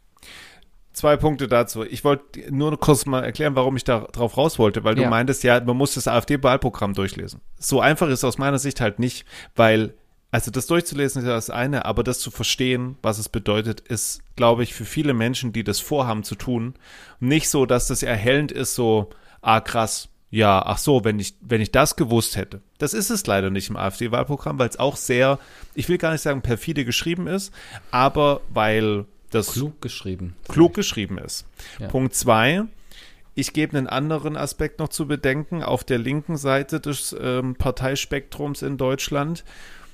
2 Punkte dazu. Ich wollte nur kurz mal erklären, warum ich da drauf raus wollte, weil du meintest, ja, man muss das AfD-Wahlprogramm durchlesen. So einfach ist es aus meiner Sicht halt nicht, weil, also das durchzulesen ist ja das eine, aber das zu verstehen, was es bedeutet, ist, glaube ich, für viele Menschen, die das vorhaben zu tun, nicht so, dass das erhellend ist, so, krass, ja, ach so, wenn ich das gewusst hätte. Das ist es leider nicht im AfD-Wahlprogramm, weil es auch sehr, ich will gar nicht sagen perfide geschrieben ist, aber weil das klug geschrieben ist. Ja. Punkt 2, ich gebe einen anderen Aspekt noch zu bedenken, auf der linken Seite des Parteispektrums in Deutschland.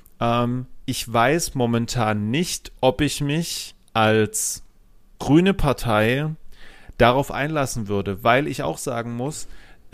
Ich weiß momentan nicht, ob ich mich als grüne Partei darauf einlassen würde, weil ich auch sagen muss,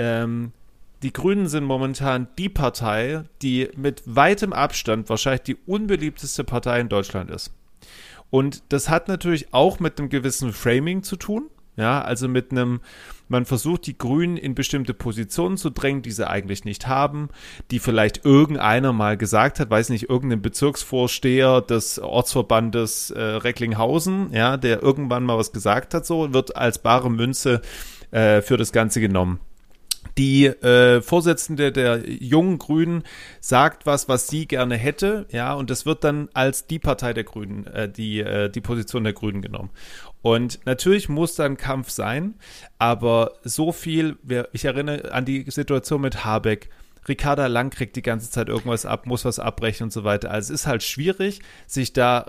die Grünen sind momentan die Partei, die mit weitem Abstand wahrscheinlich die unbeliebteste Partei in Deutschland ist. Und das hat natürlich auch mit einem gewissen Framing zu tun. Ja, also man versucht die Grünen in bestimmte Positionen zu drängen, die sie eigentlich nicht haben, die vielleicht irgendeiner mal gesagt hat, weiß nicht, irgendein Bezirksvorsteher des Ortsverbandes Recklinghausen, ja, der irgendwann mal was gesagt hat, so, wird als bare Münze für das Ganze genommen. Die Vorsitzende der jungen Grünen sagt was sie gerne hätte, ja, und das wird dann als die Partei der Grünen, die Position der Grünen genommen. Und natürlich muss da ein Kampf sein, aber so viel, ich erinnere an die Situation mit Habeck, Ricarda Lang kriegt die ganze Zeit irgendwas ab, muss was abbrechen und so weiter. Also es ist halt schwierig, sich da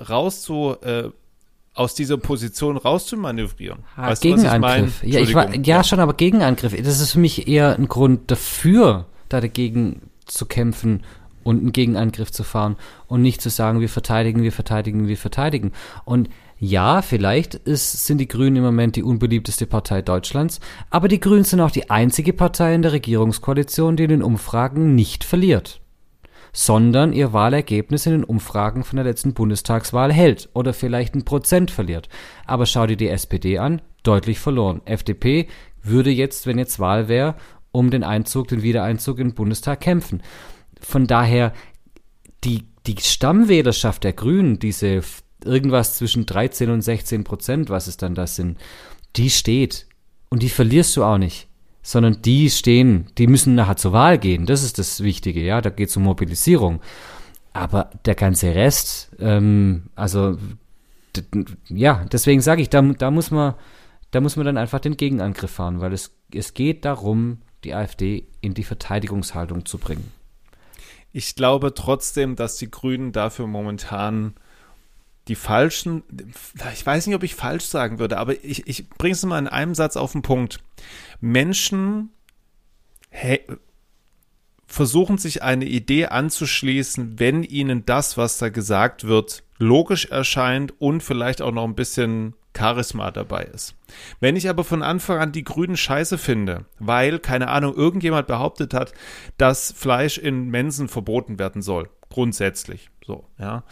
aus dieser Position rauszumanövrieren. Weißt Gegenangriff. Du, was ich meine? Schon, aber Gegenangriff. Das ist für mich eher ein Grund dafür, da dagegen zu kämpfen und einen Gegenangriff zu fahren und nicht zu sagen, wir verteidigen. Und ja, vielleicht sind die Grünen im Moment die unbeliebteste Partei Deutschlands, aber die Grünen sind auch die einzige Partei in der Regierungskoalition, die in den Umfragen nicht verliert, sondern ihr Wahlergebnis in den Umfragen von der letzten Bundestagswahl hält oder vielleicht 1% verliert. Aber schau dir die SPD an, deutlich verloren. FDP würde jetzt, wenn jetzt Wahl wäre, um den Wiedereinzug in den Bundestag kämpfen. Von daher, die Stammwählerschaft der Grünen, diese irgendwas zwischen 13 und 16%, was es dann das sind, die steht. Und die verlierst du auch nicht. Sondern die müssen nachher zur Wahl gehen. Das ist das Wichtige, ja. Da geht es um Mobilisierung. Aber der ganze Rest, deswegen sage ich, da muss man dann einfach den Gegenangriff fahren, weil es geht darum, die AfD in die Verteidigungshaltung zu bringen. Ich glaube trotzdem, dass die Grünen dafür momentan die falschen, ich weiß nicht, ob ich falsch sagen würde, aber ich bringe es mal in einem Satz auf den Punkt. Menschen versuchen sich eine Idee anzuschließen, wenn ihnen das, was da gesagt wird, logisch erscheint und vielleicht auch noch ein bisschen Charisma dabei ist. Wenn ich aber von Anfang an die Grünen scheiße finde, weil, keine Ahnung, irgendjemand behauptet hat, dass Fleisch in Mensen verboten werden soll, grundsätzlich, so, ja,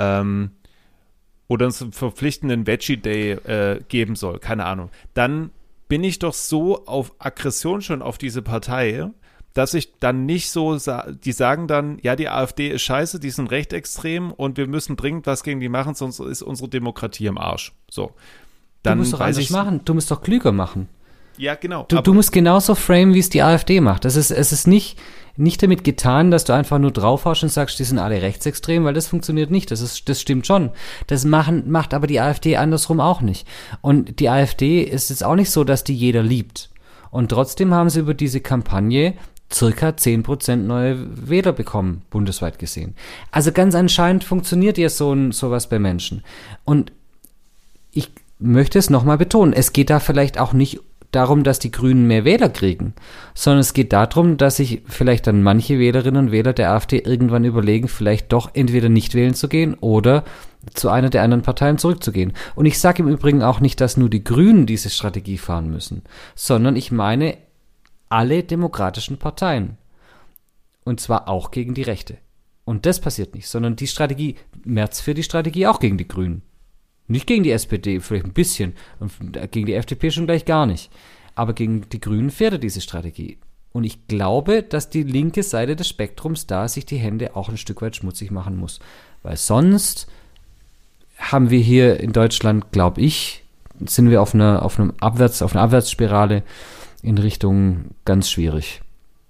oder es einen verpflichtenden Veggie-Day geben soll, keine Ahnung, dann bin ich doch so auf Aggression schon auf diese Partei, dass ich dann nicht so, die sagen dann, ja, die AfD ist scheiße, die sind rechtsextrem und wir müssen dringend was gegen die machen, sonst ist unsere Demokratie im Arsch. So. Dann du musst doch anders machen, du musst doch klüger machen. Ja, genau. Du musst genauso framen, wie es die AfD macht. Es ist nicht damit getan, dass du einfach nur draufhaust und sagst, die sind alle rechtsextrem, weil das funktioniert nicht. Das stimmt schon. Das macht aber die AfD andersrum auch nicht. Und die AfD ist jetzt auch nicht so, dass die jeder liebt. Und trotzdem haben sie über diese Kampagne circa 10% neue Wähler bekommen, bundesweit gesehen. Also ganz anscheinend funktioniert ja sowas bei Menschen. Und ich möchte es nochmal betonen, es geht da vielleicht auch nicht darum, dass die Grünen mehr Wähler kriegen, sondern es geht darum, dass sich vielleicht dann manche Wählerinnen und Wähler der AfD irgendwann überlegen, vielleicht doch entweder nicht wählen zu gehen oder zu einer der anderen Parteien zurückzugehen. Und ich sage im Übrigen auch nicht, dass nur die Grünen diese Strategie fahren müssen, sondern ich meine alle demokratischen Parteien. Und zwar auch gegen die Rechte. Und das passiert nicht, sondern die Strategie, Merz für die Strategie auch gegen die Grünen. Nicht gegen die SPD, vielleicht ein bisschen, und gegen die FDP schon gleich gar nicht. Aber gegen die Grünen fährt er diese Strategie. Und ich glaube, dass die linke Seite des Spektrums da sich die Hände auch ein Stück weit schmutzig machen muss. Weil sonst haben wir hier in Deutschland, glaube ich, sind wir auf einer Abwärtsspirale in Richtung ganz schwierig.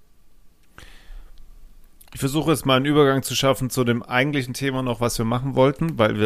Ich versuche jetzt mal einen Übergang zu schaffen zu dem eigentlichen Thema noch, was wir machen wollten, weil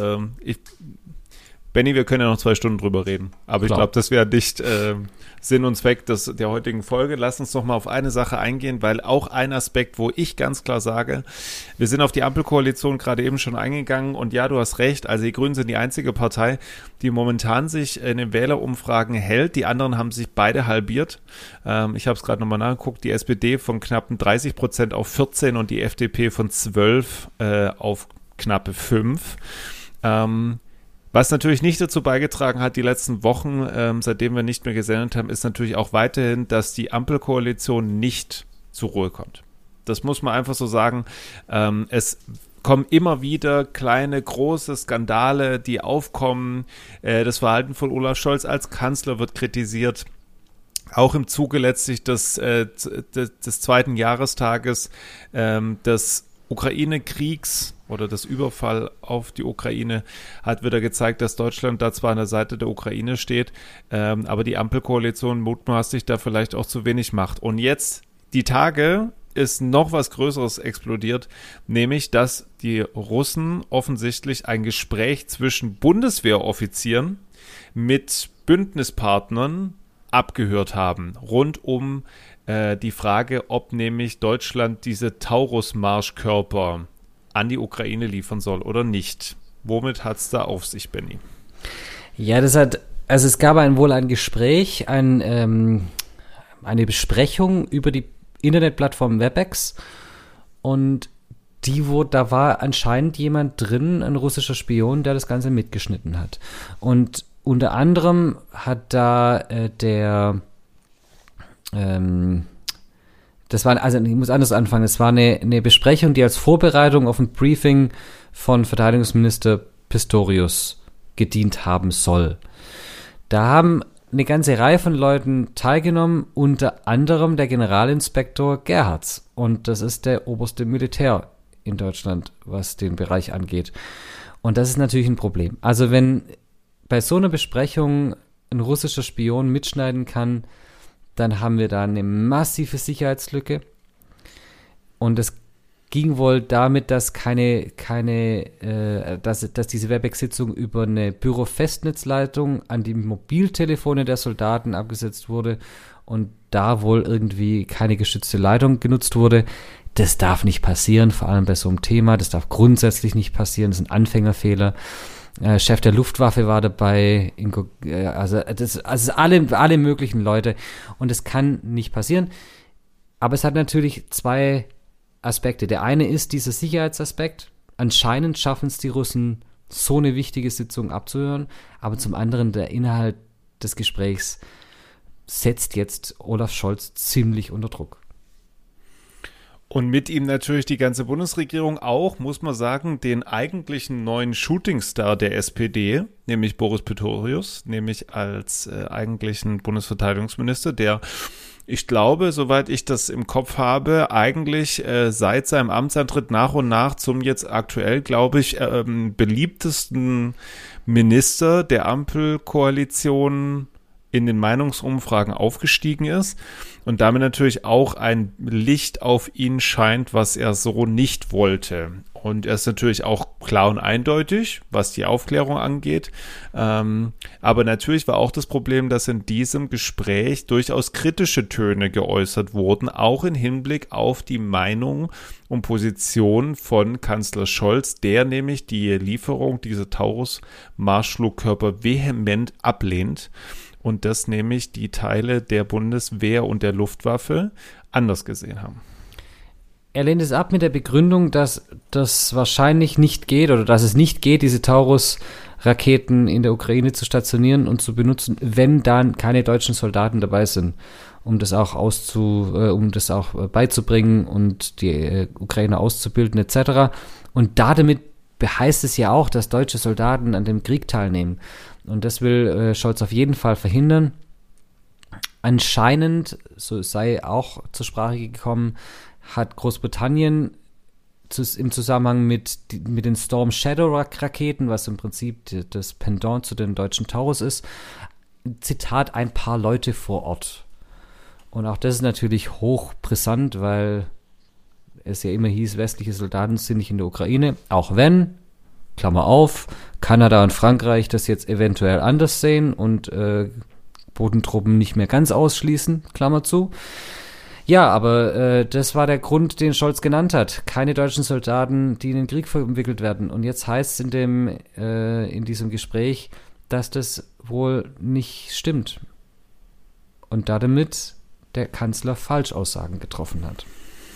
Benni, wir können ja noch 2 Stunden drüber reden, aber ich glaube, das wäre nicht Sinn und Zweck der heutigen Folge. Lass uns noch mal auf eine Sache eingehen, weil auch ein Aspekt, wo ich ganz klar sage, wir sind auf die Ampelkoalition gerade eben schon eingegangen und ja, du hast recht, also die Grünen sind die einzige Partei, die momentan sich in den Wählerumfragen hält. Die anderen haben sich beide halbiert. Ich habe es gerade nochmal nachgeguckt, die SPD von knappen 30% auf 14 und die FDP von 12 auf knappe 5. Was natürlich nicht dazu beigetragen hat, die letzten Wochen, seitdem wir nicht mehr gesendet haben, ist natürlich auch weiterhin, dass die Ampelkoalition nicht zur Ruhe kommt. Das muss man einfach so sagen. Es kommen immer wieder kleine, große Skandale, die aufkommen. Das Verhalten von Olaf Scholz als Kanzler wird kritisiert. Auch im Zuge letztlich des zweiten Jahrestages des Ukraine-Kriegs oder das Überfall auf die Ukraine hat wieder gezeigt, dass Deutschland da zwar an der Seite der Ukraine steht, aber die Ampelkoalition mutmaßlich da vielleicht auch zu wenig macht. Und jetzt, die Tage, ist noch was Größeres explodiert, nämlich, dass die Russen offensichtlich ein Gespräch zwischen Bundeswehroffizieren mit Bündnispartnern abgehört haben, rund um die Frage, ob nämlich Deutschland diese Taurus-Marschkörper an die Ukraine liefern soll oder nicht. Womit hat es da auf sich, Benni? Ja, es gab wohl ein Gespräch, eine Besprechung über die Internetplattform WebEx und da war anscheinend jemand drin, ein russischer Spion, der das Ganze mitgeschnitten hat. Und unter anderem hat da das war, also ich muss anders anfangen, es war eine Besprechung, die als Vorbereitung auf ein Briefing von Verteidigungsminister Pistorius gedient haben soll. Da haben eine ganze Reihe von Leuten teilgenommen, unter anderem der Generalinspektor Gerhards. Und das ist der oberste Militär in Deutschland, was den Bereich angeht. Und das ist natürlich ein Problem. Also wenn bei so einer Besprechung ein russischer Spion mitschneiden kann, dann haben wir da eine massive Sicherheitslücke. Und es ging wohl damit, dass dass diese WebEx-Sitzung über eine Büro-Festnetzleitung an die Mobiltelefone der Soldaten abgesetzt wurde und da wohl irgendwie keine geschützte Leitung genutzt wurde. Das darf nicht passieren, vor allem bei so einem Thema. Das darf grundsätzlich nicht passieren. Das sind Anfängerfehler. Chef der Luftwaffe war dabei, also alle möglichen Leute. Und es kann nicht passieren. Aber es hat natürlich 2 Aspekte. Der eine ist dieser Sicherheitsaspekt. Anscheinend schaffen es die Russen, so eine wichtige Sitzung abzuhören. Aber zum anderen der Inhalt des Gesprächs setzt jetzt Olaf Scholz ziemlich unter Druck. Und mit ihm natürlich die ganze Bundesregierung auch, muss man sagen, den eigentlichen neuen Shootingstar der SPD, nämlich Boris Pistorius, nämlich als eigentlichen Bundesverteidigungsminister, der, ich glaube, soweit ich das im Kopf habe, eigentlich seit seinem Amtsantritt nach und nach zum jetzt aktuell, glaube ich, beliebtesten Minister der Ampelkoalition in den Meinungsumfragen aufgestiegen ist und damit natürlich auch ein Licht auf ihn scheint, was er so nicht wollte. Und er ist natürlich auch klar und eindeutig, was die Aufklärung angeht. Aber natürlich war auch das Problem, dass in diesem Gespräch durchaus kritische Töne geäußert wurden, auch im Hinblick auf die Meinung und Position von Kanzler Scholz, der nämlich die Lieferung dieser Taurus-Marschflugkörper vehement ablehnt. und das nämlich die Teile der Bundeswehr und der Luftwaffe anders gesehen haben. Er lehnt es ab mit der Begründung, dass das wahrscheinlich nicht geht oder dass es nicht geht, diese Taurus-Raketen in der Ukraine zu stationieren und zu benutzen, wenn dann keine deutschen Soldaten dabei sind, um das auch beizubringen und die Ukrainer auszubilden etc. Und damit heißt es ja auch, dass deutsche Soldaten an dem Krieg teilnehmen. Und das will Scholz auf jeden Fall verhindern. Anscheinend, so sei auch zur Sprache gekommen, hat Großbritannien im Zusammenhang mit den Storm Shadow-Raketen, was im Prinzip das Pendant zu den deutschen Taurus ist, Zitat, ein paar Leute vor Ort. Und auch das ist natürlich hochbrisant, weil es ja immer hieß, westliche Soldaten sind nicht in der Ukraine, auch wenn, Klammer auf, Kanada und Frankreich das jetzt eventuell anders sehen und Bodentruppen nicht mehr ganz ausschließen, Klammer zu. Ja, aber das war der Grund, den Scholz genannt hat. Keine deutschen Soldaten, die in den Krieg verwickelt werden. Und jetzt heißt es in diesem Gespräch, dass das wohl nicht stimmt. Und damit der Kanzler Falschaussagen getroffen hat.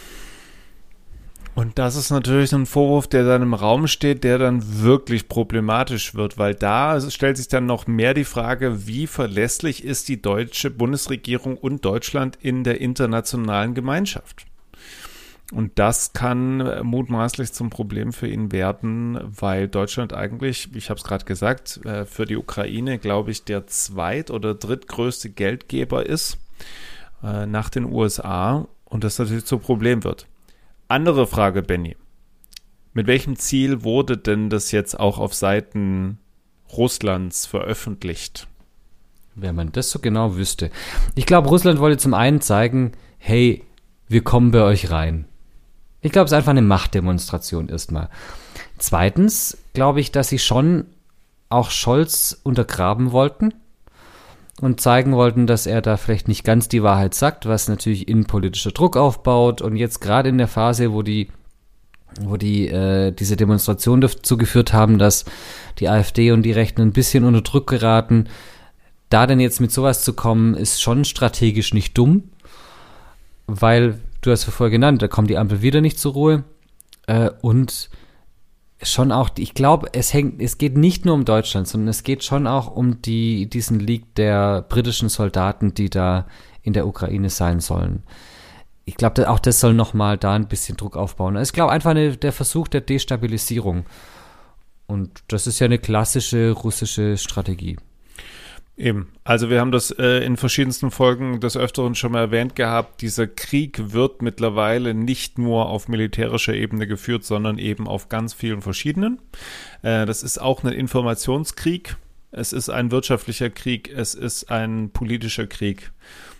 Und das ist natürlich ein Vorwurf, der dann im Raum steht, der dann wirklich problematisch wird, weil da stellt sich dann noch mehr die Frage, wie verlässlich ist die deutsche Bundesregierung und Deutschland in der internationalen Gemeinschaft? Und das kann mutmaßlich zum Problem für ihn werden, weil Deutschland eigentlich, ich habe es gerade gesagt, für die Ukraine, glaube ich, der zweit- oder drittgrößte Geldgeber ist nach den USA und das natürlich zum Problem wird. Andere Frage, Benni. Mit welchem Ziel wurde denn das jetzt auch auf Seiten Russlands veröffentlicht? Wenn man das so genau wüsste. Ich glaube, Russland wollte zum einen zeigen, hey, wir kommen bei euch rein. Ich glaube, es ist einfach eine Machtdemonstration erstmal. Zweitens glaube ich, dass sie schon auch Scholz untergraben wollten und zeigen wollten, dass er da vielleicht nicht ganz die Wahrheit sagt, was natürlich innenpolitischer Druck aufbaut. Und jetzt gerade in der Phase, wo diese Demonstration dazu geführt haben, dass die AfD und die Rechten ein bisschen unter Druck geraten, da denn jetzt mit sowas zu kommen, ist schon strategisch nicht dumm, weil, du hast es vorher genannt, da kommt die Ampel wieder nicht zur Ruhe und schon auch, ich glaube, es geht nicht nur um Deutschland, sondern es geht schon auch um diesen Leak der britischen Soldaten, die da in der Ukraine sein sollen. Ich glaube, auch das soll nochmal da ein bisschen Druck aufbauen. Also ich glaube einfach der Versuch der Destabilisierung. Und das ist ja eine klassische russische Strategie. Eben, also wir haben das in verschiedensten Folgen des Öfteren schon mal erwähnt gehabt, dieser Krieg wird mittlerweile nicht nur auf militärischer Ebene geführt, sondern eben auf ganz vielen verschiedenen. Das ist auch ein Informationskrieg, es ist ein wirtschaftlicher Krieg, es ist ein politischer Krieg.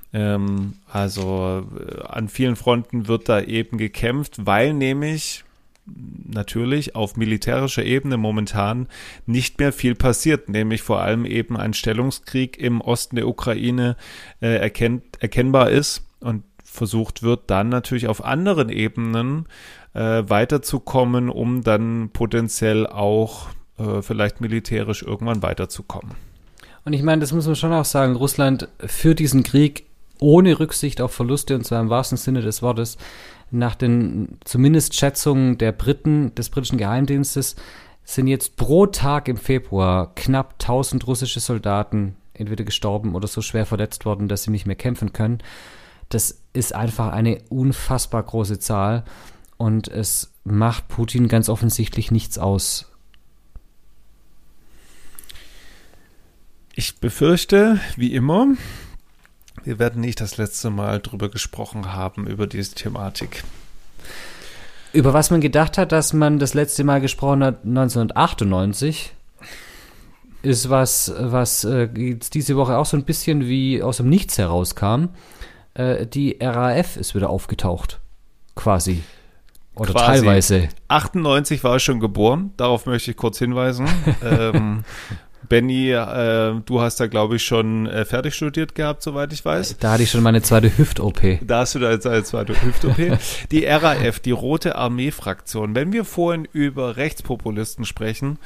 Also an vielen Fronten wird da eben gekämpft, weil nämlich natürlich auf militärischer Ebene momentan nicht mehr viel passiert, nämlich vor allem eben ein Stellungskrieg im Osten der Ukraine erkennbar ist und versucht wird dann natürlich auf anderen Ebenen weiterzukommen, um dann potenziell auch vielleicht militärisch irgendwann weiterzukommen. Und ich meine, das muss man schon auch sagen, Russland führt diesen Krieg ohne Rücksicht auf Verluste, und zwar im wahrsten Sinne des Wortes. Nach den zumindest Schätzungen des britischen Geheimdienstes sind jetzt pro Tag im Februar knapp 1000 russische Soldaten entweder gestorben oder so schwer verletzt worden, dass sie nicht mehr kämpfen können. Das ist einfach eine unfassbar große Zahl und es macht Putin ganz offensichtlich nichts aus. Ich befürchte, wie immer, wir werden nicht das letzte Mal drüber gesprochen haben, über diese Thematik. Über was man gedacht hat, dass man das letzte Mal gesprochen hat, 1998, ist was jetzt diese Woche auch so ein bisschen wie aus dem Nichts herauskam. Die RAF ist wieder aufgetaucht, quasi. Oder teilweise. 98 war ich schon geboren, darauf möchte ich kurz hinweisen. Benni, du hast da, glaube ich, schon fertig studiert gehabt, soweit ich weiß. Da hatte ich schon meine zweite Hüft-OP. Da hast du deine zweite Hüft-OP. Die RAF, die Rote Armee-Fraktion. Wenn wir vorhin über Rechtspopulisten sprechen,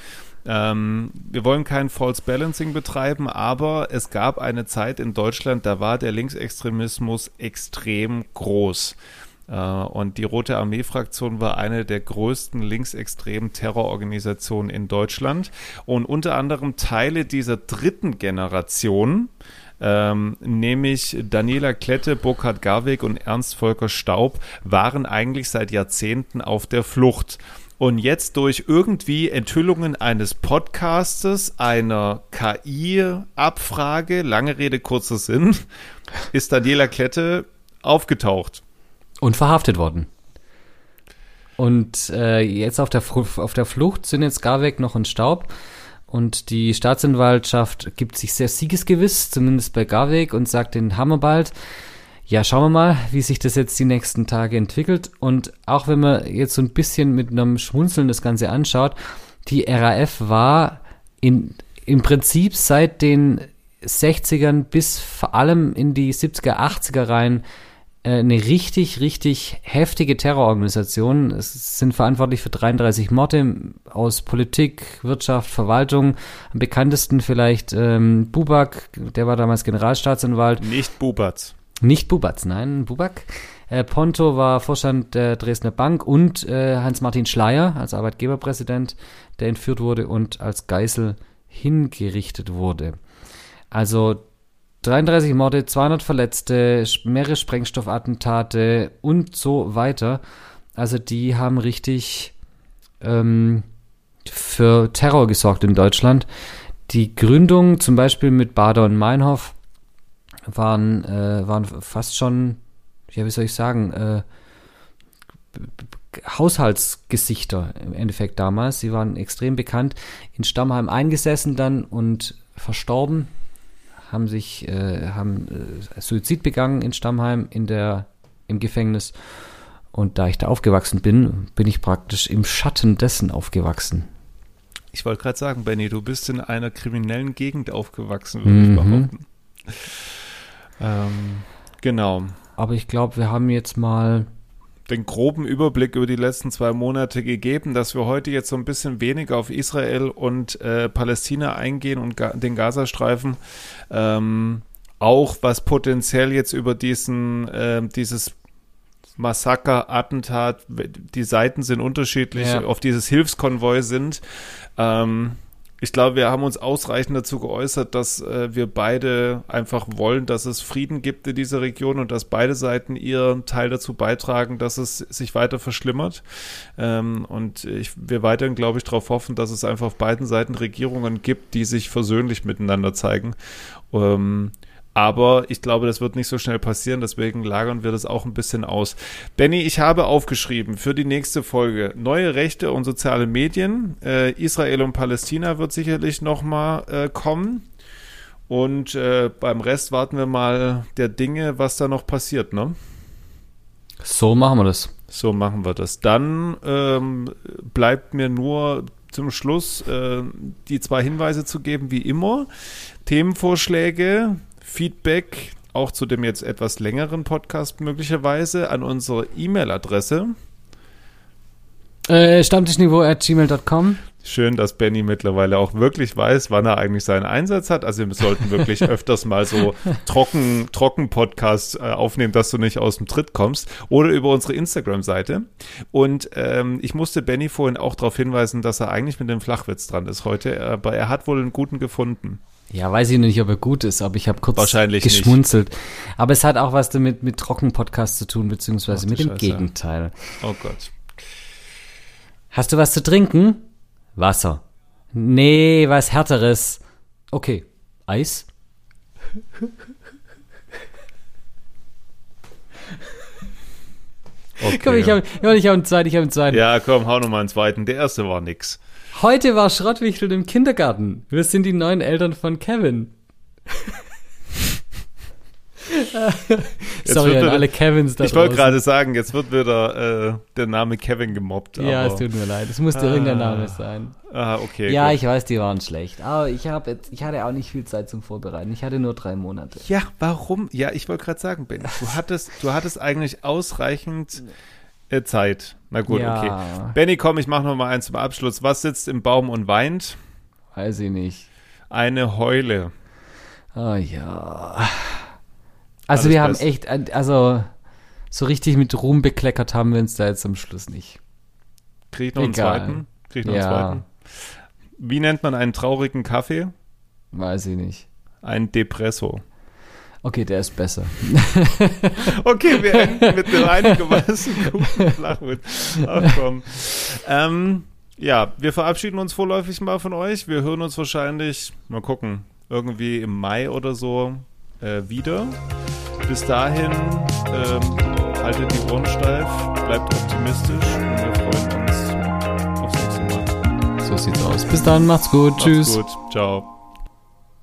Wir wollen kein False Balancing betreiben, aber es gab eine Zeit in Deutschland, da war der Linksextremismus extrem groß. Und die Rote Armee-Fraktion war eine der größten linksextremen Terrororganisationen in Deutschland. Und unter anderem Teile dieser dritten Generation, nämlich Daniela Klette, Burkhard Garweg und Ernst Volker Staub, waren eigentlich seit Jahrzehnten auf der Flucht. Und jetzt durch irgendwie Enthüllungen eines Podcastes, einer KI-Abfrage, lange Rede, kurzer Sinn, ist Daniela Klette aufgetaucht. Und verhaftet worden. Und jetzt auf der Flucht sind jetzt Garweg noch und Staub. Und die Staatsanwaltschaft gibt sich sehr siegesgewiss, zumindest bei Garweg, und sagt den Hammer bald. Ja, schauen wir mal, wie sich das jetzt die nächsten Tage entwickelt. Und auch wenn man jetzt so ein bisschen mit einem Schmunzeln das Ganze anschaut, die RAF war im Prinzip seit den 60ern bis vor allem in die 70er, 80er rein eine richtig, richtig heftige Terrororganisation. Es sind verantwortlich für 33 Morde aus Politik, Wirtschaft, Verwaltung. Am bekanntesten vielleicht Buback, der war damals Generalstaatsanwalt. Nicht Bubatz. Nicht Bubatz, nein, Buback. Ponto war Vorstand der Dresdner Bank und Hans-Martin Schleyer als Arbeitgeberpräsident, der entführt wurde und als Geisel hingerichtet wurde. Also 33 Morde, 200 Verletzte, mehrere Sprengstoffattentate und so weiter. Also die haben richtig für Terror gesorgt in Deutschland. Die Gründung zum Beispiel mit Bader und Meinhof waren fast schon, ja, wie soll ich sagen, Haushaltsgesichter im Endeffekt damals. Sie waren extrem bekannt, in Stammheim eingesessen dann und verstorben, haben Suizid begangen in Stammheim im Gefängnis. Und da ich da aufgewachsen bin, bin ich praktisch im Schatten dessen aufgewachsen. Ich wollte gerade sagen, Benny, du bist in einer kriminellen Gegend aufgewachsen, würde ich behaupten. Genau. Aber ich glaube, wir haben jetzt mal den groben Überblick über die letzten 2 Monate gegeben, dass wir heute jetzt so ein bisschen weniger auf Israel und Palästina eingehen und den Gazastreifen. Auch was potenziell jetzt über dieses Massaker, Attentat, die Seiten sind unterschiedlich, auf dieses Hilfskonvoi sind. Ich glaube, wir haben uns ausreichend dazu geäußert, dass wir beide einfach wollen, dass es Frieden gibt in dieser Region und dass beide Seiten ihren Teil dazu beitragen, dass es sich weiter verschlimmert. Und wir weiterhin, glaube ich, darauf hoffen, dass es einfach auf beiden Seiten Regierungen gibt, die sich versöhnlich miteinander zeigen. Aber ich glaube, das wird nicht so schnell passieren, deswegen lagern wir das auch ein bisschen aus. Benny, ich habe aufgeschrieben für die nächste Folge neue Rechte und soziale Medien. Israel und Palästina wird sicherlich nochmal kommen. Und beim Rest warten wir mal der Dinge, was da noch passiert, ne? So machen wir das. So machen wir das. Dann bleibt mir nur zum Schluss die 2 Hinweise zu geben, wie immer. Themenvorschläge, Feedback, auch zu dem jetzt etwas längeren Podcast möglicherweise, an unsere E-Mail-Adresse. Stammtischniveau@gmail.com. Schön, dass Benny mittlerweile auch wirklich weiß, wann er eigentlich seinen Einsatz hat. Also wir sollten wirklich öfters mal so trocken Podcasts aufnehmen, dass du nicht aus dem Tritt kommst. Oder über unsere Instagram-Seite. Und ich musste Benny vorhin auch darauf hinweisen, dass er eigentlich mit dem Flachwitz dran ist heute. Aber er hat wohl einen guten gefunden. Ja, weiß ich nicht, ob er gut ist, aber ich habe kurz wahrscheinlich geschmunzelt. Nicht. Aber es hat auch was damit mit Trocken-Podcast zu tun, beziehungsweise mit dem Scheiße. Gegenteil. Oh Gott. Hast du was zu trinken? Wasser. Nee, was Härteres. Okay. Eis? Okay. Komm, ich hab einen zweiten. Ja, komm, hau nochmal einen zweiten. Der erste war nix. Heute war Schrottwichteln im Kindergarten. Wir sind die neuen Eltern von Kevin. Sorry an alle Kevins da draußen. Ich wollte gerade sagen, jetzt wird wieder der Name Kevin gemobbt. Ja, aber, es tut mir leid. Es musste irgendein Name sein. Okay. Ja, gut. Ich weiß, die waren schlecht. Aber ich hatte auch nicht viel Zeit zum Vorbereiten. Ich hatte nur 3 Monate. Ja, warum? Ja, ich wollte gerade sagen, Ben, du hattest eigentlich ausreichend Zeit. Na gut, ja. Okay. Benny, komm, ich mache noch mal eins zum Abschluss. Was sitzt im Baum und weint? Weiß ich nicht. Eine Heule. Oh ja. Also wir haben echt, also so richtig mit Ruhm bekleckert haben wir uns da jetzt am Schluss nicht. Krieg ich noch einen zweiten? Wie nennt man einen traurigen Kaffee? Weiß ich nicht. Ein Depresso. Okay, der ist besser. Okay, wir enden mit dem einigermaßen guten Flachwitz. Ach komm. Ja, wir verabschieden uns vorläufig mal von euch. Wir hören uns wahrscheinlich, mal gucken, irgendwie im Mai oder so wieder. Bis dahin, haltet die Ohren steif, bleibt optimistisch und wir freuen uns aufs nächste Mal. So sieht's aus. Bis dann, macht's gut. Tschüss. Macht's gut. Ciao.